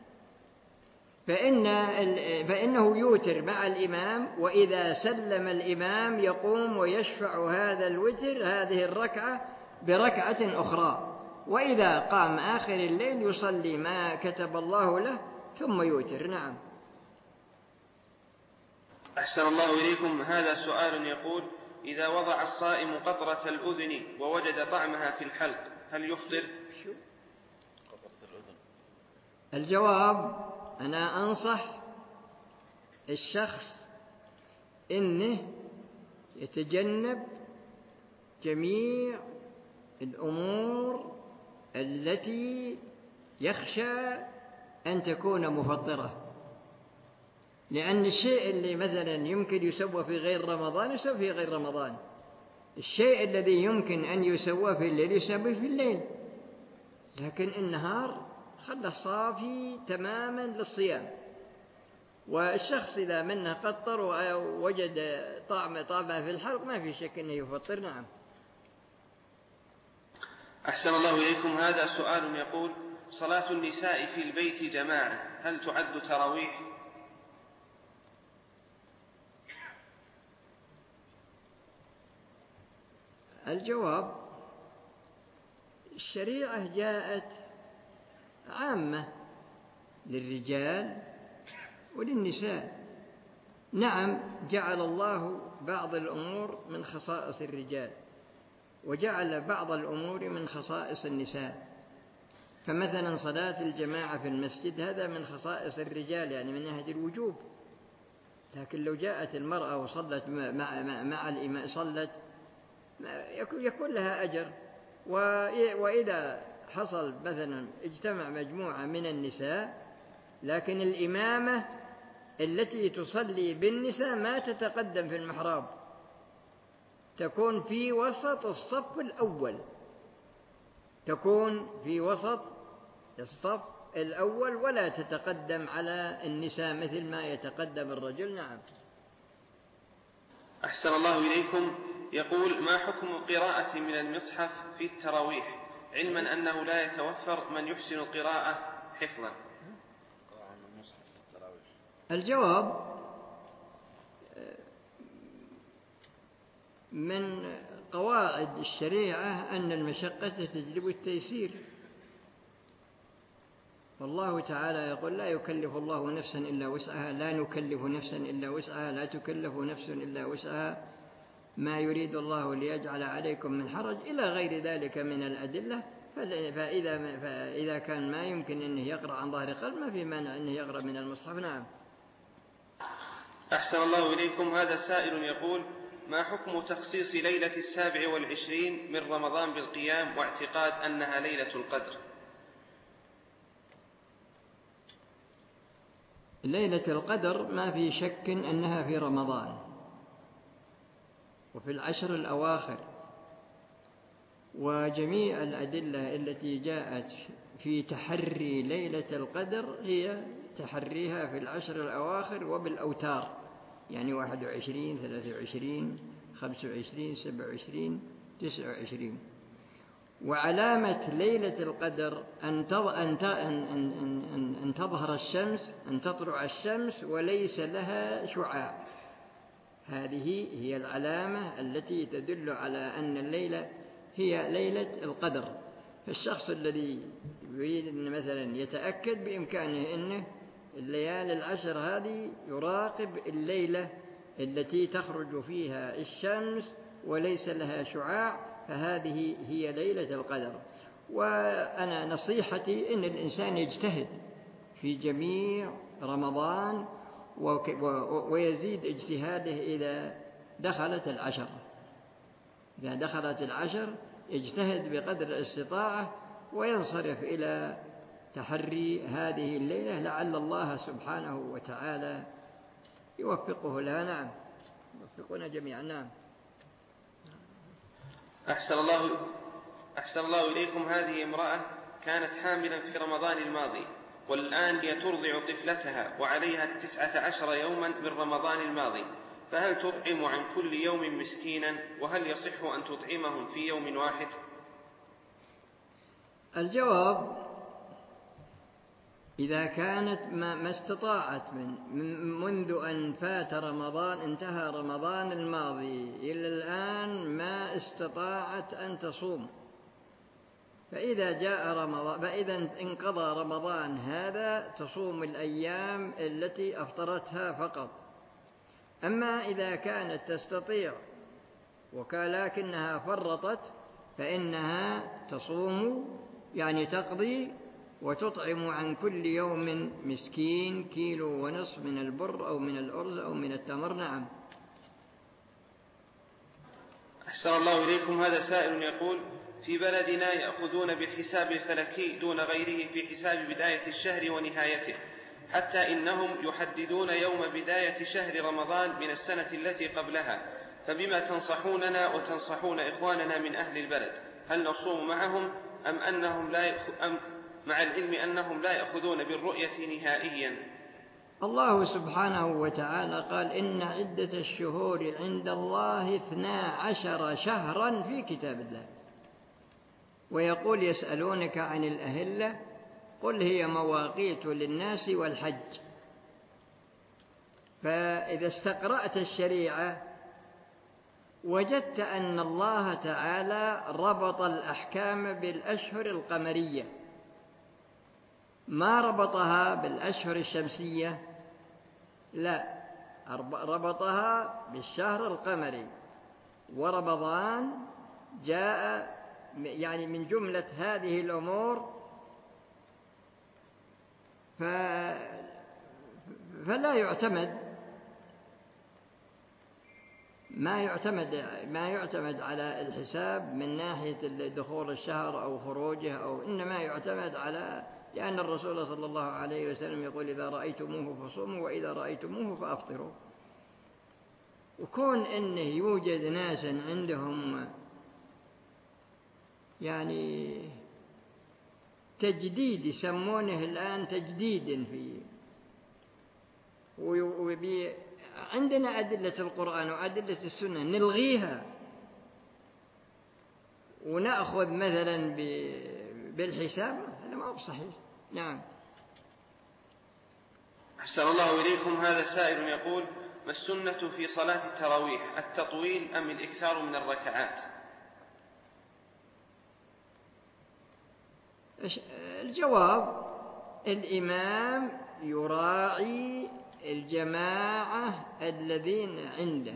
فإن فإنه يوتر مع الإمام، وإذا سلم الإمام يقوم ويشفع هذا الوتر هذه الركعة بركعة أخرى، وإذا قام آخر الليل يصلي ما كتب الله له ثم يوتر. نعم. أحسن الله إليكم. هذا سؤال يقول: إذا وضع الصائم قطرة الأذن ووجد طعمها في الحلق هل يفطر؟ الجواب: أنا أنصح الشخص إنه يتجنب جميع الأمور التي يخشى أن تكون مفطرة، لأن الشيء اللي مثلا يمكن يسوى في غير رمضان يسوى في غير رمضان، الشيء الذي يمكن أن يسوى في الليل يسوى في الليل، لكن النهار خله صافي تماما للصيام. والشخص إذا منه قطر ووجد طعم طعمه في الحلق ما في شك أنه يفطر. نعم. أحسن الله إليكم. هذا سؤال يقول: صلاة النساء في البيت جماعة هل تعد تراويح؟ الجواب: الشريعة جاءت عامة للرجال وللنساء. نعم، جعل الله بعض الأمور من خصائص الرجال وجعل بعض الأمور من خصائص النساء، فمثلا صلاة الجماعة في المسجد هذا من خصائص الرجال، يعني من ناحية الوجوب، لكن لو جاءت المرأة وصلت مع, مع الإمام صلت يكون لها أجر. وإذا حصل مثلا اجتمع مجموعة من النساء لكن الإمامة التي تصلي بالنساء ما تتقدم في المحراب، تكون في وسط الصف الأول، تكون في وسط الصف الأول ولا تتقدم على النساء مثل ما يتقدم الرجل. نعم. أحسن الله إليكم. يقول: ما حكم قراءة من المصحف في التراويح، علما أنه لا يتوفر من يحسن القراءة حفظا؟ الجواب: من قواعد الشريعة أن المشقة تجلب التيسير، والله تعالى يقول: لا يكلف الله نفسا إلا وسعها، لا نكلف نفسا إلا وسعها، لا تكلف نفس إلا وسعها، ما يريد الله ليجعل عليكم من حرج، إلى غير ذلك من الأدلة. فإذا, فإذا كان ما يمكن أنه يقرأ عن ظهر قلب ما في مانع أنه يقرأ من المصحف. نعم. أحسن الله إليكم. هذا سائل يقول: ما حكم تخصيص ليلة السابع والعشرين من رمضان بالقيام واعتقاد أنها ليلة القدر؟ ليلة القدر ما في شك أنها في رمضان وفي العشر الأواخر، وجميع الأدلة التي جاءت في تحري ليلة القدر هي تحريها في العشر الأواخر وبالأوتار، يعني واحد وعشرين، ثلاثة وعشرين، خمسة وعشرين، سبعة وعشرين، تسعة وعشرين. وعلامة ليلة القدر أن أن تظهر الشمس، أن تطلع الشمس وليس لها شعاع، هذه هي العلامة التي تدل على أن الليلة هي ليلة القدر. فالشخص الذي يريد أن مثلا يتأكد بإمكانه أنه الليالي العشر هذه يراقب الليلة التي تخرج فيها الشمس وليس لها شعاع، فهذه هي ليلة القدر. وأنا نصيحتي أن الإنسان يجتهد في جميع رمضان ويزيد اجتهاده إذا دخلت العشر، إذا دخلت العشر يجتهد بقدر الاستطاعة وينصرف إلى تحري هذه الليلة، لعل الله سبحانه وتعالى يوفقه لها. نعم، يوفقنا جميعا. نعم. أحسن الله أحسن الله إليكم. هذه امرأة كانت حاملا في رمضان الماضي، والآن هي ترضع طفلتها وعليها تسعة عشر يوما من رمضان الماضي، فهل تطعم عن كل يوم مسكينا؟ وهل يصح أن تطعمهم في يوم واحد؟ الجواب: إذا كانت ما استطاعت من منذ أن فات رمضان، انتهى رمضان الماضي إلى الآن ما استطاعت أن تصوم، فإذا جاء رمضان، فإذا انقضى رمضان هذا تصوم الأيام التي أفطرتها فقط. أما إذا كانت تستطيع ولكنها فرطت فإنها تصوم، يعني تقضي وتطعم عن كل يوم مسكين كيلو ونصف من البر أو من الأرز أو من التمر. نعم. أحسن الله إليكم. هذا سائل يقول: في بلدنا يأخذون بالحساب الفلكي دون غيره في حساب بداية الشهر ونهايته، حتى إنهم يحددون يوم بداية شهر رمضان من السنة التي قبلها، فبما تنصحوننا وتنصحون إخواننا من أهل البلد؟ هل نصوم معهم أم أنهم لا يأخ... أم مع العلم أنهم لا يأخذون بالرؤية نهائيا؟ الله سبحانه وتعالى قال: إن عدة الشهور عند الله اثنا عشر شهرا في كتاب الله. ويقول: يسألونك عن الأهلة قل هي مواقيت للناس والحج. فإذا استقرأت الشريعة وجدت أن الله تعالى ربط الأحكام بالأشهر القمرية، ما ربطها بالأشهر الشمسية، لا، ربطها بالشهر القمري. ورمضان جاء يعني من جملة هذه الأمور، ف... فلا يعتمد ما يعتمد ما يعتمد على الحساب من ناحية دخول الشهر أو خروجه، أو إنما يعتمد على لأن الرسول صلى الله عليه وسلم يقول إذا رأيتموه فصوموا وإذا رأيتموه فأفطروا. وكون أنه يوجد ناس عندهم يعني تجديد، يسمونه الآن تجديد في وبي عندنا أدلة القرآن وأدلة السنة نلغيها ونأخذ مثلا بالحساب، هذا ما هو صحيح. نعم. أحسن الله إليكم. هذا سائل يقول: ما السنة في صلاة التراويح، التطويل أم الإكثار من الركعات؟ الجواب: الإمام يراعي الجماعة الذين عنده،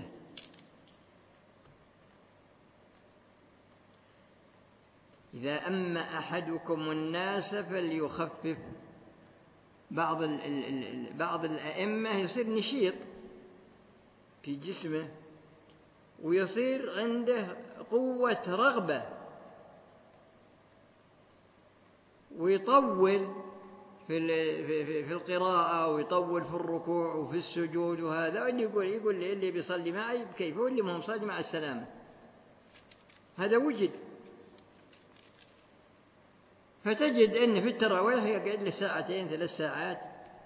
إذا أما أحدكم الناس فليخفف. بعض بعض الأئمة يصير نشيط في جسمه ويصير عنده قوة رغبة ويطول في في القراءة ويطول في الركوع وفي السجود، وهذا اللي يقول يقول لي اللي بيصلي معي كيف هو اللي ما هو مصلي مع السلامة. هذا وجد. فتجد أن في التراويح يقعد له ساعتين ثلاث ساعات.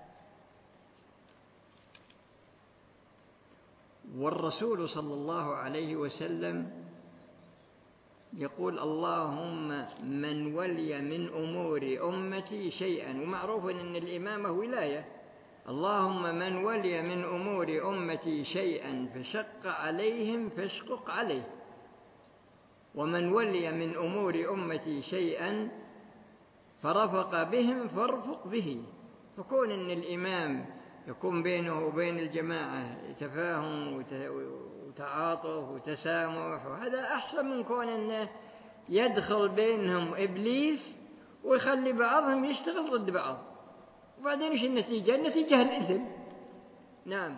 والرسول صلى الله عليه وسلم يقول: اللهم من ولي من أمور أمتي شيئا، ومعروف أن الإمامة ولاية. اللهم من ولي من أمور أمتي شيئا فشق عليهم فاشقق عليه، ومن ولي من أمور أمتي شيئا فرفق بهم فارفق به. فكون أن الإمام يكون بينه وبين الجماعة تفاهم وتعاطف وتسامح، وهذا أحسن من كون أنه يدخل بينهم إبليس ويخلي بعضهم يشتغل ضد بعض، وبعدين إيش النتيجة؟ النتيجة الإثم. نعم.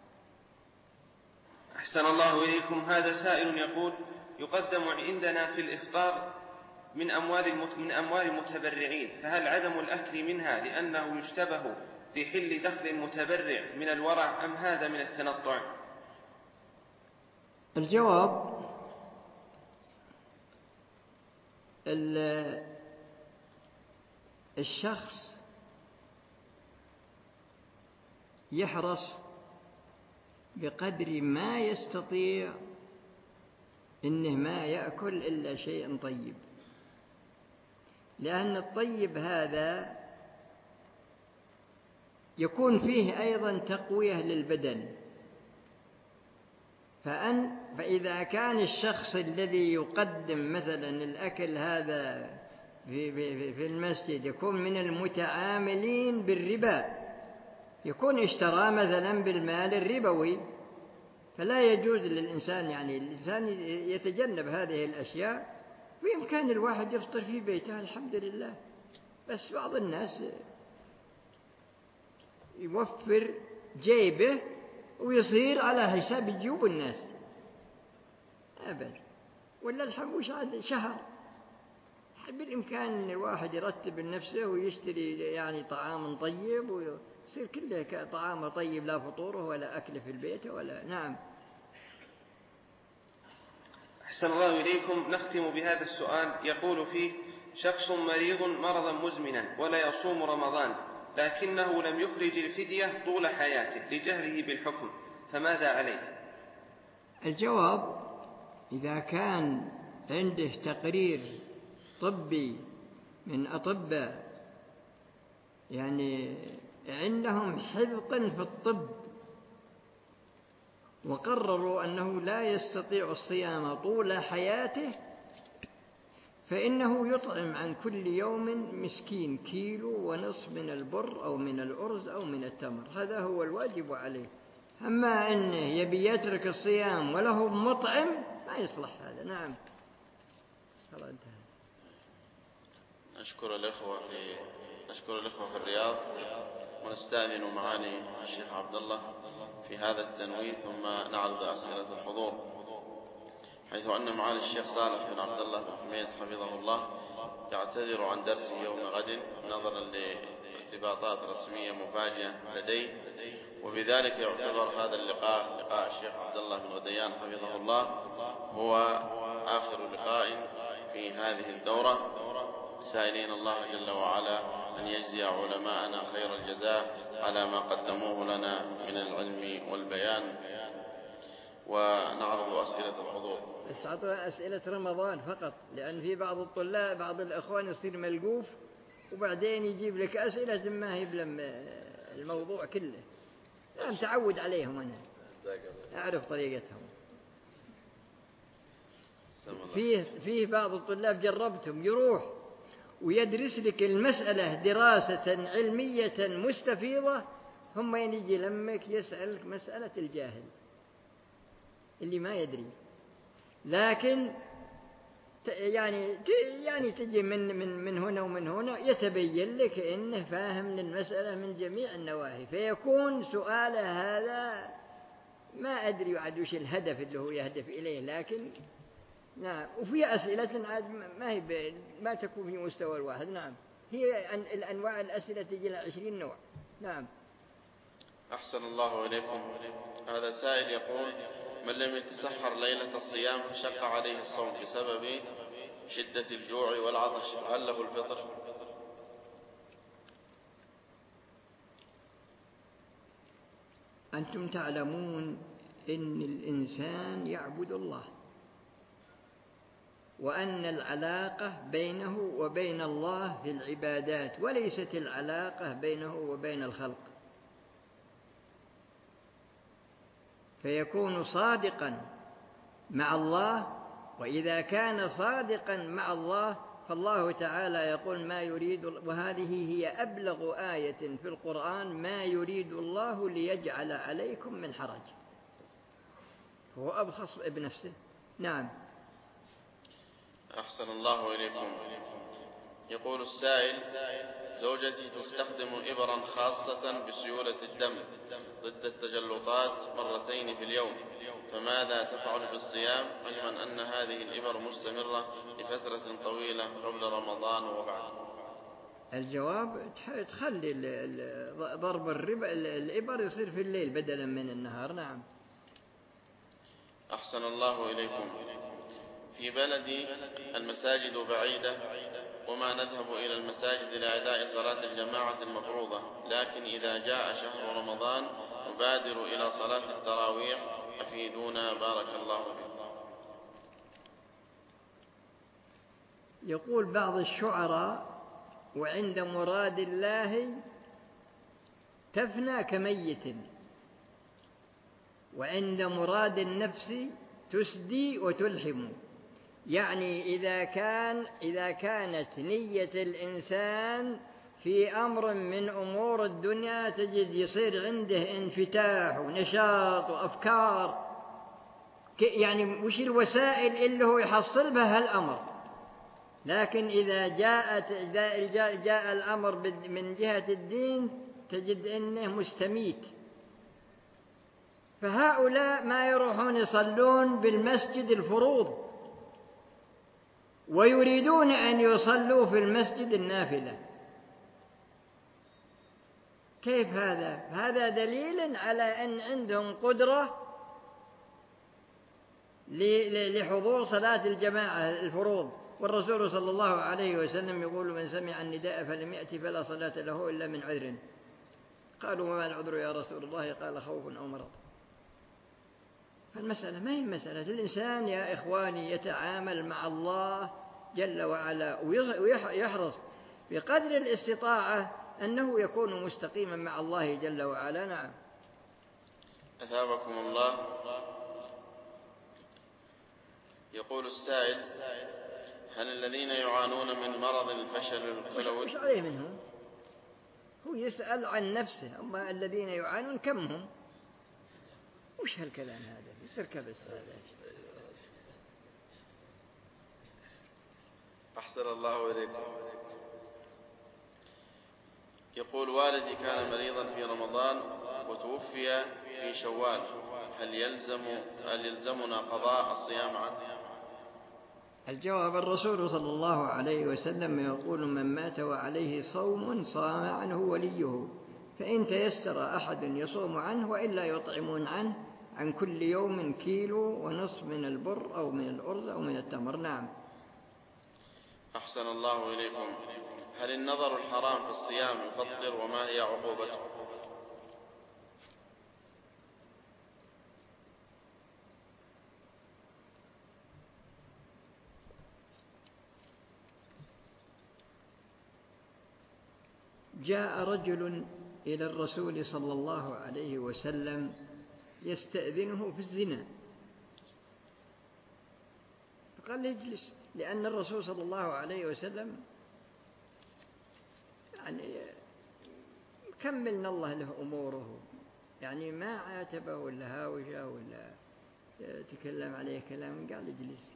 أحسن الله إليكم. هذا سائل يقول: يقدم عندنا في الإفطار من أموال من أموال المتبرعين، فهل عدم الأكل منها لأنه يشتبه في حل دخل المتبرع من الورع أم هذا من التنطع؟ الجواب: الشخص يحرص بقدر ما يستطيع إنه ما يأكل إلا شيء طيب، لأن الطيب هذا يكون فيه أيضا تقوية للبدن. فأن فإذا كان الشخص الذي يقدم مثلا الأكل هذا في, في, في المسجد يكون من المتعاملين بالربا، يكون اشترى مثلا بالمال الربوي، فلا يجوز للإنسان يعني الإنسان يتجنب هذه الأشياء، ويمكن الواحد يفطر في بيته الحمد لله. بس بعض الناس يوفر جيبه ويصير على حساب جيوب الناس أبدا، ولا الحموش عاد شهر. بالإمكان الواحد يرتب لنفسه ويشتري يعني طعام طيب ويصير كله طعام طيب، لا فطوره ولا أكل في البيت ولا. نعم. أحسن الله إليكم. نختم بهذا السؤال يقول فيه: شخص مريض مرضا مزمنا ولا يصوم رمضان، لكنه لم يخرج الفدية طول حياته لجهله بالحكم، فماذا عليه؟ الجواب: إذا كان عنده تقرير طبي من أطباء يعني عندهم حذق في الطب وقرروا أنه لا يستطيع الصيام طول حياته، فإنه يطعم عن كل يوم مسكين كيلو ونصف من البر أو من الأرز أو من التمر، هذا هو الواجب عليه. أما أنه يبي يترك الصيام وله مطعم ما يصلح هذا. نعم. صلاة انتهى. نشكر الإخوة في نشكر الإخوة في الرياض، ونستأذن معالي الشيخ عبد الله في هذا التنويه ثم نعرض أسئلة الحضور، حيث أن معالي الشيخ صالح بن عبد الله بن حميد حفظه الله يعتذر عن درسه يوم غد نظرا لارتباطات رسمية مفاجئة لديه، وبذلك يعتبر هذا اللقاء لقاء الشيخ عبد الله بن غديان حفظه الله هو آخر لقاء في هذه الدورة، سائلين الله جل وعلا أن يجزي علماءنا خير الجزاء على ما قدموه لنا من العلم والبيان. ونعرض أسئلة الحضور. بس عطوا أسئلة رمضان فقط، لأن في بعض الطلاب بعض الأخوان يصير ملقوف وبعدين يجيب لك أسئلة ما هي بلم الموضوع كله. أنا متعود عليهم، أنا أعرف طريقتهم. فيه فيه بعض الطلاب جربتهم يروح ويدرس لك المسألة دراسة علمية مستفيضة، ثم يجي لمك يسألك مسألة الجاهل اللي ما يدري، لكن يعني يعني تجي من من من هنا ومن هنا يتبين لك انه فاهم للمسألة من جميع النواحي، فيكون سؤاله هذا ما ادري عاد وش الهدف اللي هو يهدف اليه، لكن نعم. وفي أسئلة عاد ما هي ما تكون في مستوى الواحد. نعم، هي الأنواع الأسئلة تجي لها عشرين نوع. نعم. أحسن الله إليكم. هذا سائل يقول: من لم يتسحر ليلة الصيام فشق عليه الصوم بسبب شدة الجوع والعطش، هل له الفطر؟ أنتم تعلمون إن الإنسان يعبد الله، وأن العلاقة بينه وبين الله في العبادات، وليست العلاقة بينه وبين الخلق. فيكون صادقا مع الله، وإذا كان صادقا مع الله فالله تعالى يقول ما يريد، وهذه هي أبلغ آية في القرآن: ما يريد الله ليجعل عليكم من حرج. هو أبخص بنفسه. نعم. أحسن الله إليكم. يقول السائل: زوجتي تستخدم إبرا خاصة بسيولة الدم ضد التجلطات مرتين في اليوم، فماذا تفعل في الصيام علما أن هذه الإبر مستمرة لفترة طويلة قبل رمضان وبعد؟ الجواب: تخلي ضرب الإبر يصير في الليل بدلا من النهار. نعم. أحسن الله إليكم. في بلدي المساجد بعيدة وما نذهب إلى المساجد لأداء صلاة الجماعة المفروضة، لكن إذا جاء شهر رمضان نبادر إلى صلاة التراويح، أفيدونا بارك الله فيكم. يقول بعض الشعراء: وعند مراد الله تفنى كميت، وعند مراد النفس تسدي وتلحم. يعني إذا كان إذا كانت نية الإنسان في أمر من أمور الدنيا تجد يصير عنده انفتاح ونشاط وأفكار، يعني وش الوسائل اللي هو يحصل بها الأمر. لكن إذا جاءت جاء, جاء الأمر من جهة الدين تجد أنه مستميت. فهؤلاء ما يروحون يصلون بالمسجد الفروض ويريدون أن يصلوا في المسجد النافلة. كيف هذا؟ هذا دليل على أن عندهم قدرة لحضور صلاة الجماعة الفروض. والرسول صلى الله عليه وسلم يقول: من سمع النداء فلم يأتي فلا صلاة له إلا من عذر. قالوا: وما العذر يا رسول الله؟ قال: خوف أو مرض. فالمسألة ما هي مسألة الإنسان يا إخواني يتعامل مع الله جل وعلا ويحرص بقدر الاستطاعة أنه يكون مستقيما مع الله جل وعلا. نعم. أثابكم الله. يقول السائل: هل الذين يعانون من مرض الفشل الكلوي؟ مش عليه منهم، هو يسأل عن نفسه. أما الذين يعانون كم هم؟ وش هالكلام هذا؟ تركب السؤال. أحسن الله إليكم. يقول: والدي كان مريضا في رمضان وتوفي في شوال، هل يلزم هل يلزمنا قضاء الصيام عنه؟ الجواب: الرسول صلى الله عليه وسلم يقول: من مات وعليه صوم صام عنه وليه، فإن تيسر أحد يصوم عنه وإلا يطعمون عنه عن كل يوم كيلو ونصف من البر أو من الأرز أو من التمر. نعم. أحسن الله إليكم. هل النظر الحرام في الصيام يفطر، وما هي عقوبته؟ جاء رجل إلى الرسول صلى الله عليه وسلم يستأذنه في الزنا، فقال: اجلس، لأن الرسول صلى الله عليه وسلم يعني كملنا الله له أموره، يعني ما عاتبه ولا هاوجه ولا تكلم عليه كلام، قال: اجلس.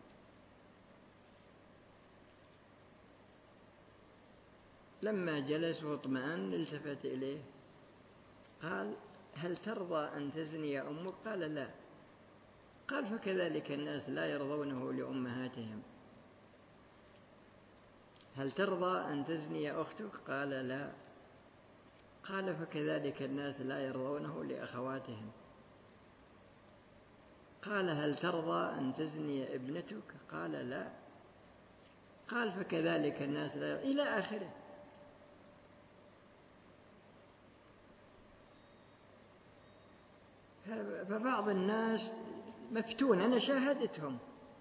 لما جلس واطمأن التفت إليه قال: هل ترضى أن تزني يا أمك؟ قال: لا. قال: فكذلك الناس لا يرضونه لأمهاتهم. هل ترضى أن تزني يا أختك؟ قال: لا. قال: فكذلك الناس لا يرضونه لأخواتهم. قال: هل ترضى أن تزني ابنتك؟ قال: لا. قال: فكذلك الناس لا يرضونه، إلى آخره. فبعض الناس مفتون، أنا شاهدتهم،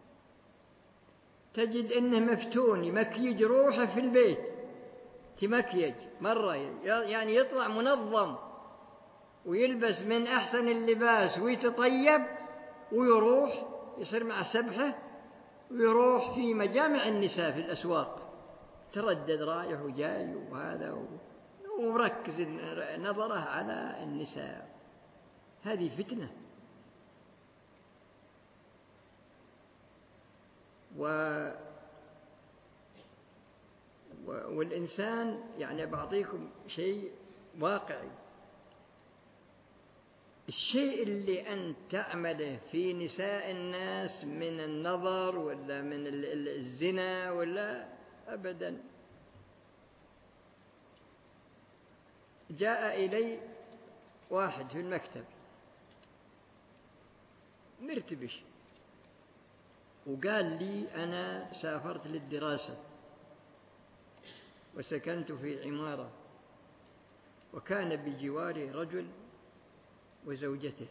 تجد أنه مفتون يمكيج روحه في البيت، تمكيج مرة، يعني يطلع منظم ويلبس من أحسن اللباس ويتطيب ويروح يصير مع سبحة ويروح في مجامع النساء في الأسواق، تردد رايح وجاي وهذا، وركز نظره على النساء. هذه فتنة. و... و... والإنسان يعني بعطيكم شيء واقعي، الشيء اللي أنت تعمله في نساء الناس من النظر ولا من الزنا ولا أبدا. جاء إلي واحد في المكتب مرتبش وقال لي: أنا سافرت للدراسة وسكنت في عمارة، وكان بجواري رجل وزوجته،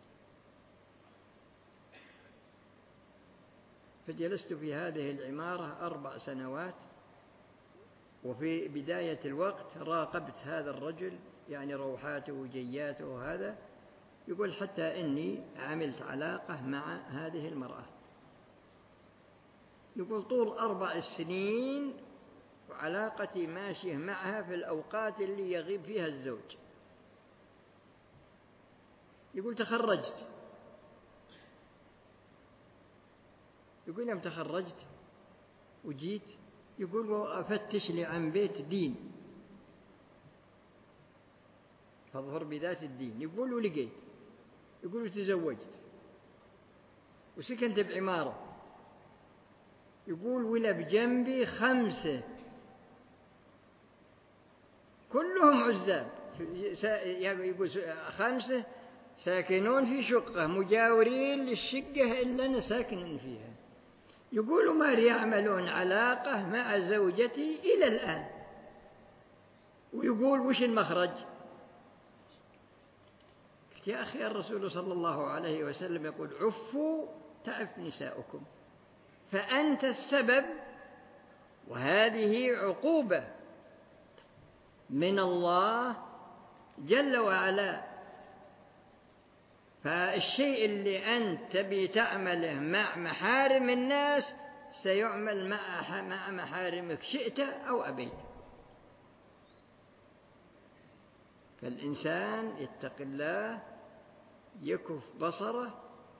فجلست في هذه العمارة أربع سنوات، وفي بداية الوقت راقبت هذا الرجل، يعني روحاته وجياته وهذا. يقول: حتى إني عملت علاقة مع هذه المرأة. يقول: طول أربع سنين وعلاقتي ماشية معها في الأوقات اللي يغيب فيها الزوج. يقول: تخرجت. يقول: يوم تخرجت وجيت، يقول: وأفتش لي عن بيت دين، فاظهر بذات الدين. يقول: ولقيت. يقول: وتزوجت وسكنت بعمارة. يقول: ولا بجنبي خمسة كلهم عزاب، يقول خمسة ساكنون في شقة مجاورين للشقة اللي أنا ساكن فيها. يقول: ما يعملون علاقة مع زوجتي إلى الآن. ويقول: وش المخرج؟ قلت: يا أخي، الرسول صلى الله عليه وسلم يقول: عفوا تعف نساؤكم، فأنت السبب، وهذه عقوبة من الله جل وعلا. فالشيء اللي أنت بتعمله مع محارم الناس سيعمل مع مع محارمك شئت أو أبيت. فالإنسان يتق الله، يكف بصره،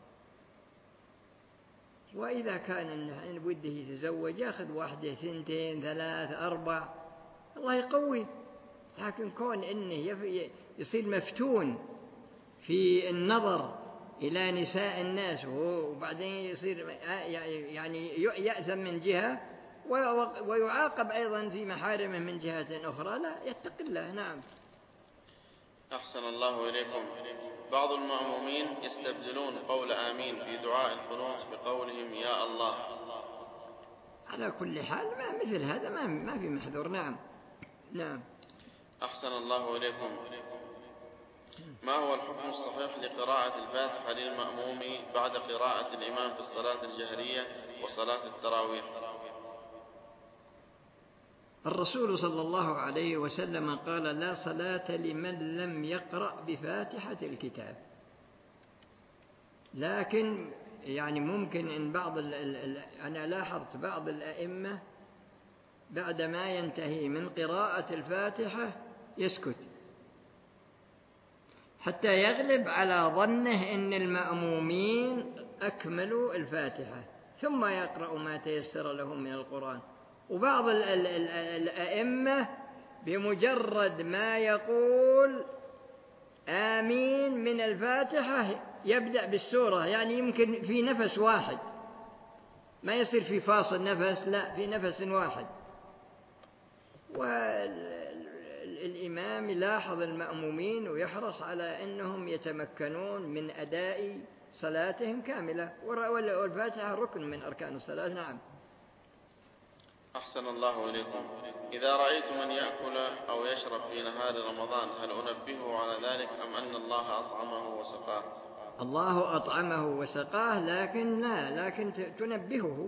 وإذا كان بده يتزوج يأخذ واحدة ثنتين ثلاث أربع، الله يقوي. لكن كون إنه يصير مفتون في النظر إلى نساء الناس وبعدين يصير يعني يأثم من جهة ويعاقب أيضا في محارمه من جهة أخرى، لا يتق الله. نعم. أحسن الله إليكم. بعض المأمومين يستبدلون قول آمين في دعاء القنوت بقولهم يا الله. على كل حال ما مثل هذا ما ما في محذور. نعم. نعم. أحسن الله إليكم. ما هو الحكم الصحيح لقراءة الفاتحة للمأموم بعد قراءة الإمام في الصلاة الجهرية وصلاة التراويح؟ الرسول صلى الله عليه وسلم قال لا صلاة لمن لم يقرأ بفاتحة الكتاب. لكن يعني ممكن إن بعض ال ال أنا لاحظت بعض الأئمة بعدما ينتهي من قراءة الفاتحة يسكت حتى يغلب على ظنه أن المأمومين أكملوا الفاتحة ثم يقرأ ما تيسر لهم من القرآن. وبعض ال ال ال الأئمة بمجرد ما يقول آمين من الفاتحة يبدأ بالسورة، يعني يمكن في نفس واحد، ما يصير في فاصل نفس، لا في نفس واحد. والإمام يلاحظ المأمومين ويحرص على أنهم يتمكنون من أداء صلاتهم كاملة، والفاتحة ركن من أركان الصلاة. نعم. أحسن الله إليكم. إذا رأيت من يأكل أو يشرب في نهار رمضان هل أنبهه على ذلك أم أن الله أطعمه وسقاه؟ الله أطعمه وسقاه، لكن لا لكن تنبهه.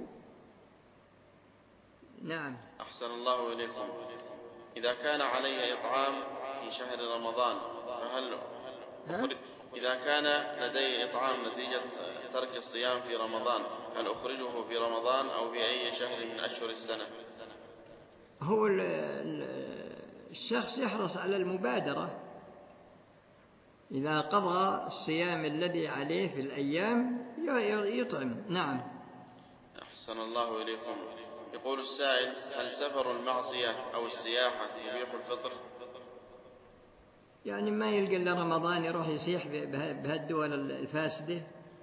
نعم. أحسن الله إليكم. إذا كان علي إطعام في شهر رمضان فهل أخرج إذا كان لدي إطعام نتيجة ترك الصيام في رمضان هل أخرجه في رمضان أو في أي شهر من أشهر السنة؟ هو الشخص يحرص على المبادرة، إذا قضى الصيام الذي عليه في الأيام يطعم. نعم. أحسن الله إليكم. يقول السائل هل سفر المعصية أو السياحة يبيح الفطر؟ يعني ما يلقى إلا رمضان يروح يسيح بهالدول الفاسدة،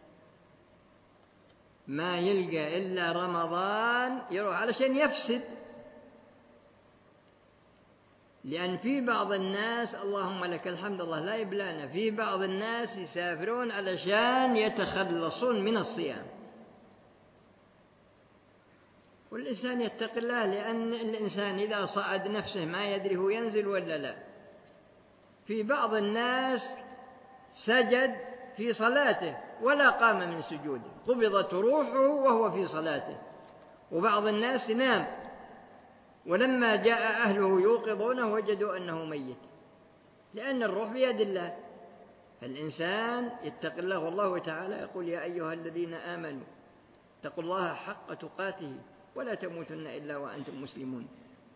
ما يلقى إلا رمضان يروح علشان يفسد. لأن في بعض الناس اللهم لك الحمد الله لا يبلانا، في بعض الناس يسافرون علشان يتخلصون من الصيام، والإنسان يتقي الله، لأن الإنسان إذا صعد نفسه ما يدري هو ينزل ولا لا. في بعض الناس سجد في صلاته ولا قام من سجوده، قبضت روحه وهو في صلاته. وبعض الناس نام ولما جاء أهله يوقظونه وجدوا أنه ميت، لأن الروح بيد الله. فالإنسان يتقي الله، والله تعالى يقول يا أيها الذين آمنوا اتقوا الله حق تقاته ولا تموتن إلا وأنتم مسلمون.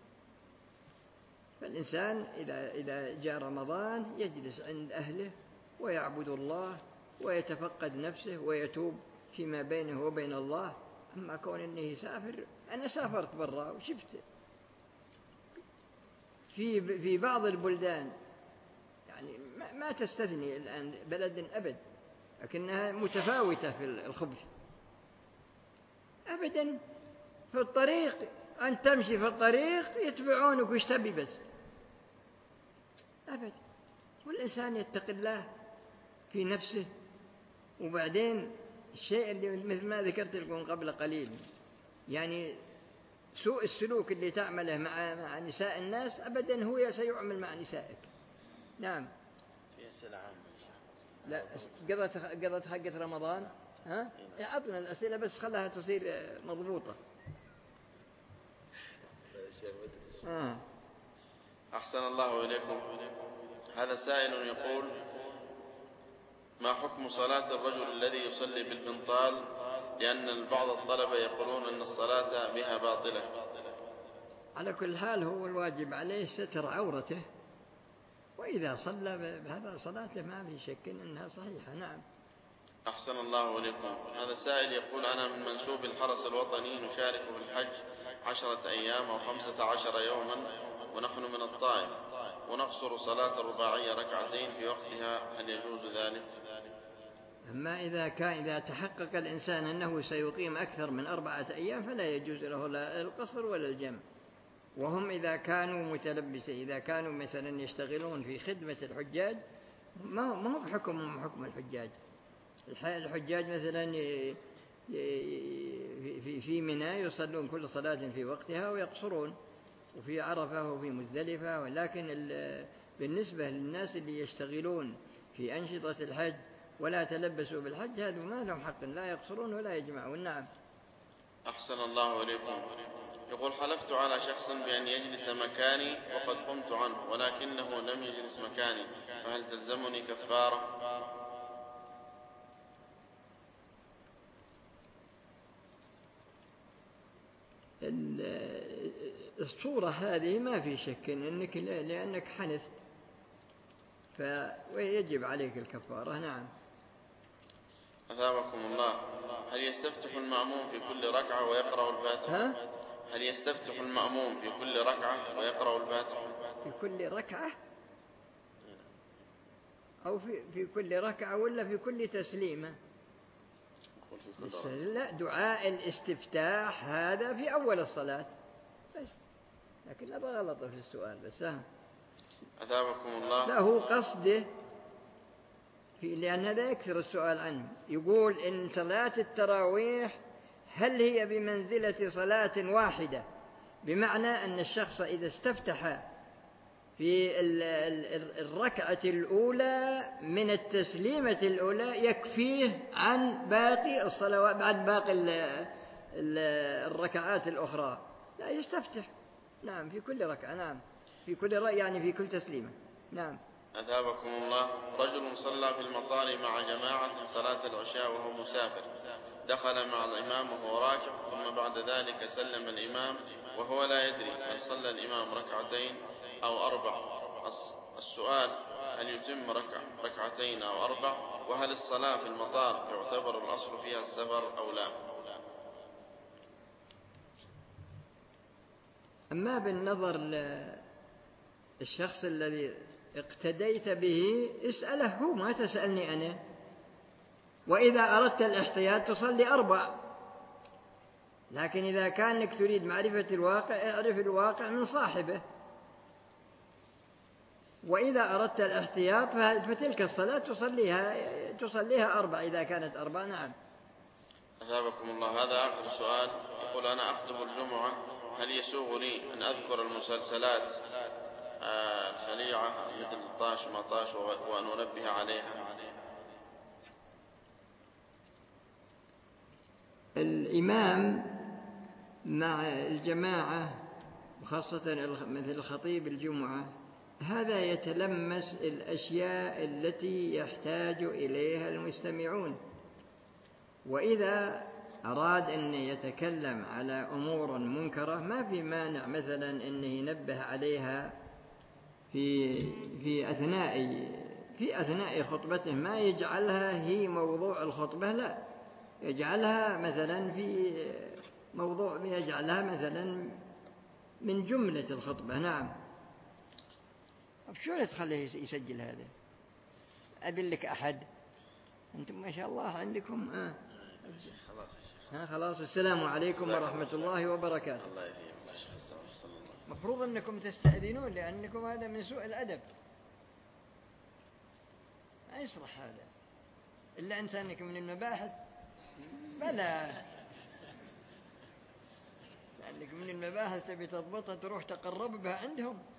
فالإنسان إذا إذا جاء رمضان يجلس عند أهله ويعبد الله ويتفقد نفسه ويتوب فيما بينه وبين الله. أما كون أنه يسافر، أنا سافرت برا وشفت في في بعض البلدان، يعني ما تستثني الآن بلد أبد، لكنها متفاوتة في الخبث أبدا. في الطريق أن تمشي في الطريق يتبعونك وش تبي بس أبدا. والإنسان يتقي الله في نفسه. وبعدين الشيء اللي مثل ما ذكرت لكم قبل قليل، يعني سوء السلوك اللي تعمله مع مع نساء الناس أبدا هو سيعمل مع نسائك. نعم. في أسئلة عامة. لا قضت قضت حقة رمضان. ها؟ أعطنا الأسئلة بس خلها تصير مضبوطة. آه. أحسن الله إليكم. هذا سائل يقول ما حكم صلاة الرجل الذي يصلي بالبنطال، لأن بعض الطلبة يقولون أن الصلاة بها باطلة؟ على كل حال هو الواجب عليه ستر عورته، وإذا صلى بهذا صلاته ما في شك أنها صحيحة. نعم. أحسن الله إليكم. هذا سائل يقول أنا من منسوب الحرس الوطني نشارك في الحج عشرة أيام أو خمسة عشر يوما ونحن من الطائف ونقصر صلاة الرباعية ركعتين في وقتها، هل يجوز ذلك؟ أما إذا كان إذا تحقق الإنسان أنه سيقيم أكثر من أربعة أيام فلا يجوز له لا القصر ولا الجمع. وهم إذا كانوا متلبسين، إذا كانوا مثلا يشتغلون في خدمة الحجاج، ما ما هو بحكم حكم الحجاج. الحجاج مثلا في في منى يصلون كل صلاة في وقتها ويقصرون، وفي عرفة وفي مزدلفة. ولكن بالنسبة للناس اللي يشتغلون في أنشطة الحج ولا تلبسوا بالحج، هذا ما لهم حق لا يقصرون ولا يجمعون. نعم. أحسن الله إليكم. يقول: حلفت على شخص بأن يجلس مكاني وقد قمت عنه ولكنه لم يجلس مكاني، فهل تلزمني كفارة؟ الصورة هذه ما في شك إنك لأنك حنثت فيجب عليك الكفارة. نعم. أثابكم الله. هل يستفتح المأموم في كل ركعة ويقرأ الفاتحة؟ هل يستفتح المأموم في كل ركعة ويقرأ الفاتحة؟ في كل ركعة أو في في كل ركعة ولا في كل تسليمة؟ لا، دعاء الاستفتاح هذا في أول الصلاة بس، لكن لا بغلط في السؤال بس. أثابكم الله. لا، هو قصده في لأن هذا يكثر السؤال عنه. يقول إن صلاة التراويح هل هي بمنزلة صلاة واحدة، بمعنى أن الشخص إذا استفتح في الركعة الأولى من التسليمة الأولى يكفيه عن باقي الصلوات بعد باقي الركعات الأخرى، لا يستفتح. نعم، في كل ركعة. نعم، في كل ركعة يعني في كل تسليمة. نعم. أثابكم الله. رجل صلى في المطار مع جماعة صلاة العشاء وهو مسافر، دخل مع الإمام وهو راكع، ثم بعد ذلك سلم الإمام وهو لا يدري هل صلى الإمام ركعتين أو أربع. السؤال: هل يتم ركع ركعتين أو أربع؟ وهل الصلاة في المطار يعتبر الأصل فيها السفر أو لا؟ أما بالنظر للشخص الذي اقتديت به اسأله هو، ما تسألني أنا. وإذا أردت الاحتياط تصلي أربع، لكن إذا كانك تريد معرفة الواقع اعرف الواقع من صاحبه. وإذا أردت الاحتياط فتلك الصلاة تصليها تصليها أربع إذا كانت أربع. نعم. أثابكم الله. هذا آخر سؤال. يقول: أنا أخطب الجمعة، هل يسوغ لي أن أذكر المسلسلات الخليعة مثل طاش مطاش وأن أنبه عليها؟ الإمام مع الجماعة وخاصة مثل الخطيب الجمعة هذا يتلمس الأشياء التي يحتاج إليها المستمعون، وإذا أراد أن يتكلم على أمور منكرة ما في مانع مثلا أنه ينبه عليها في في أثناء في أثناء خطبته، ما يجعلها هي موضوع الخطبة، لا، يجعلها مثلا في موضوع يجعلها مثلا من جملة الخطبة. نعم. شو تخليه يسجل هذا؟ أقول لك أحد أنتم ما شاء الله عندكم آه. ها خلاص. السلام عليكم ورحمة الله وبركاته. الله يهديك. مفروض أنكم تستأذنون لأنكم هذا من سوء الأدب، ما يصلح هذا إلا إنسانك من المباحث. بلى، لأنك من المباحث تبي تضبطها تروح تقرب بها عندهم.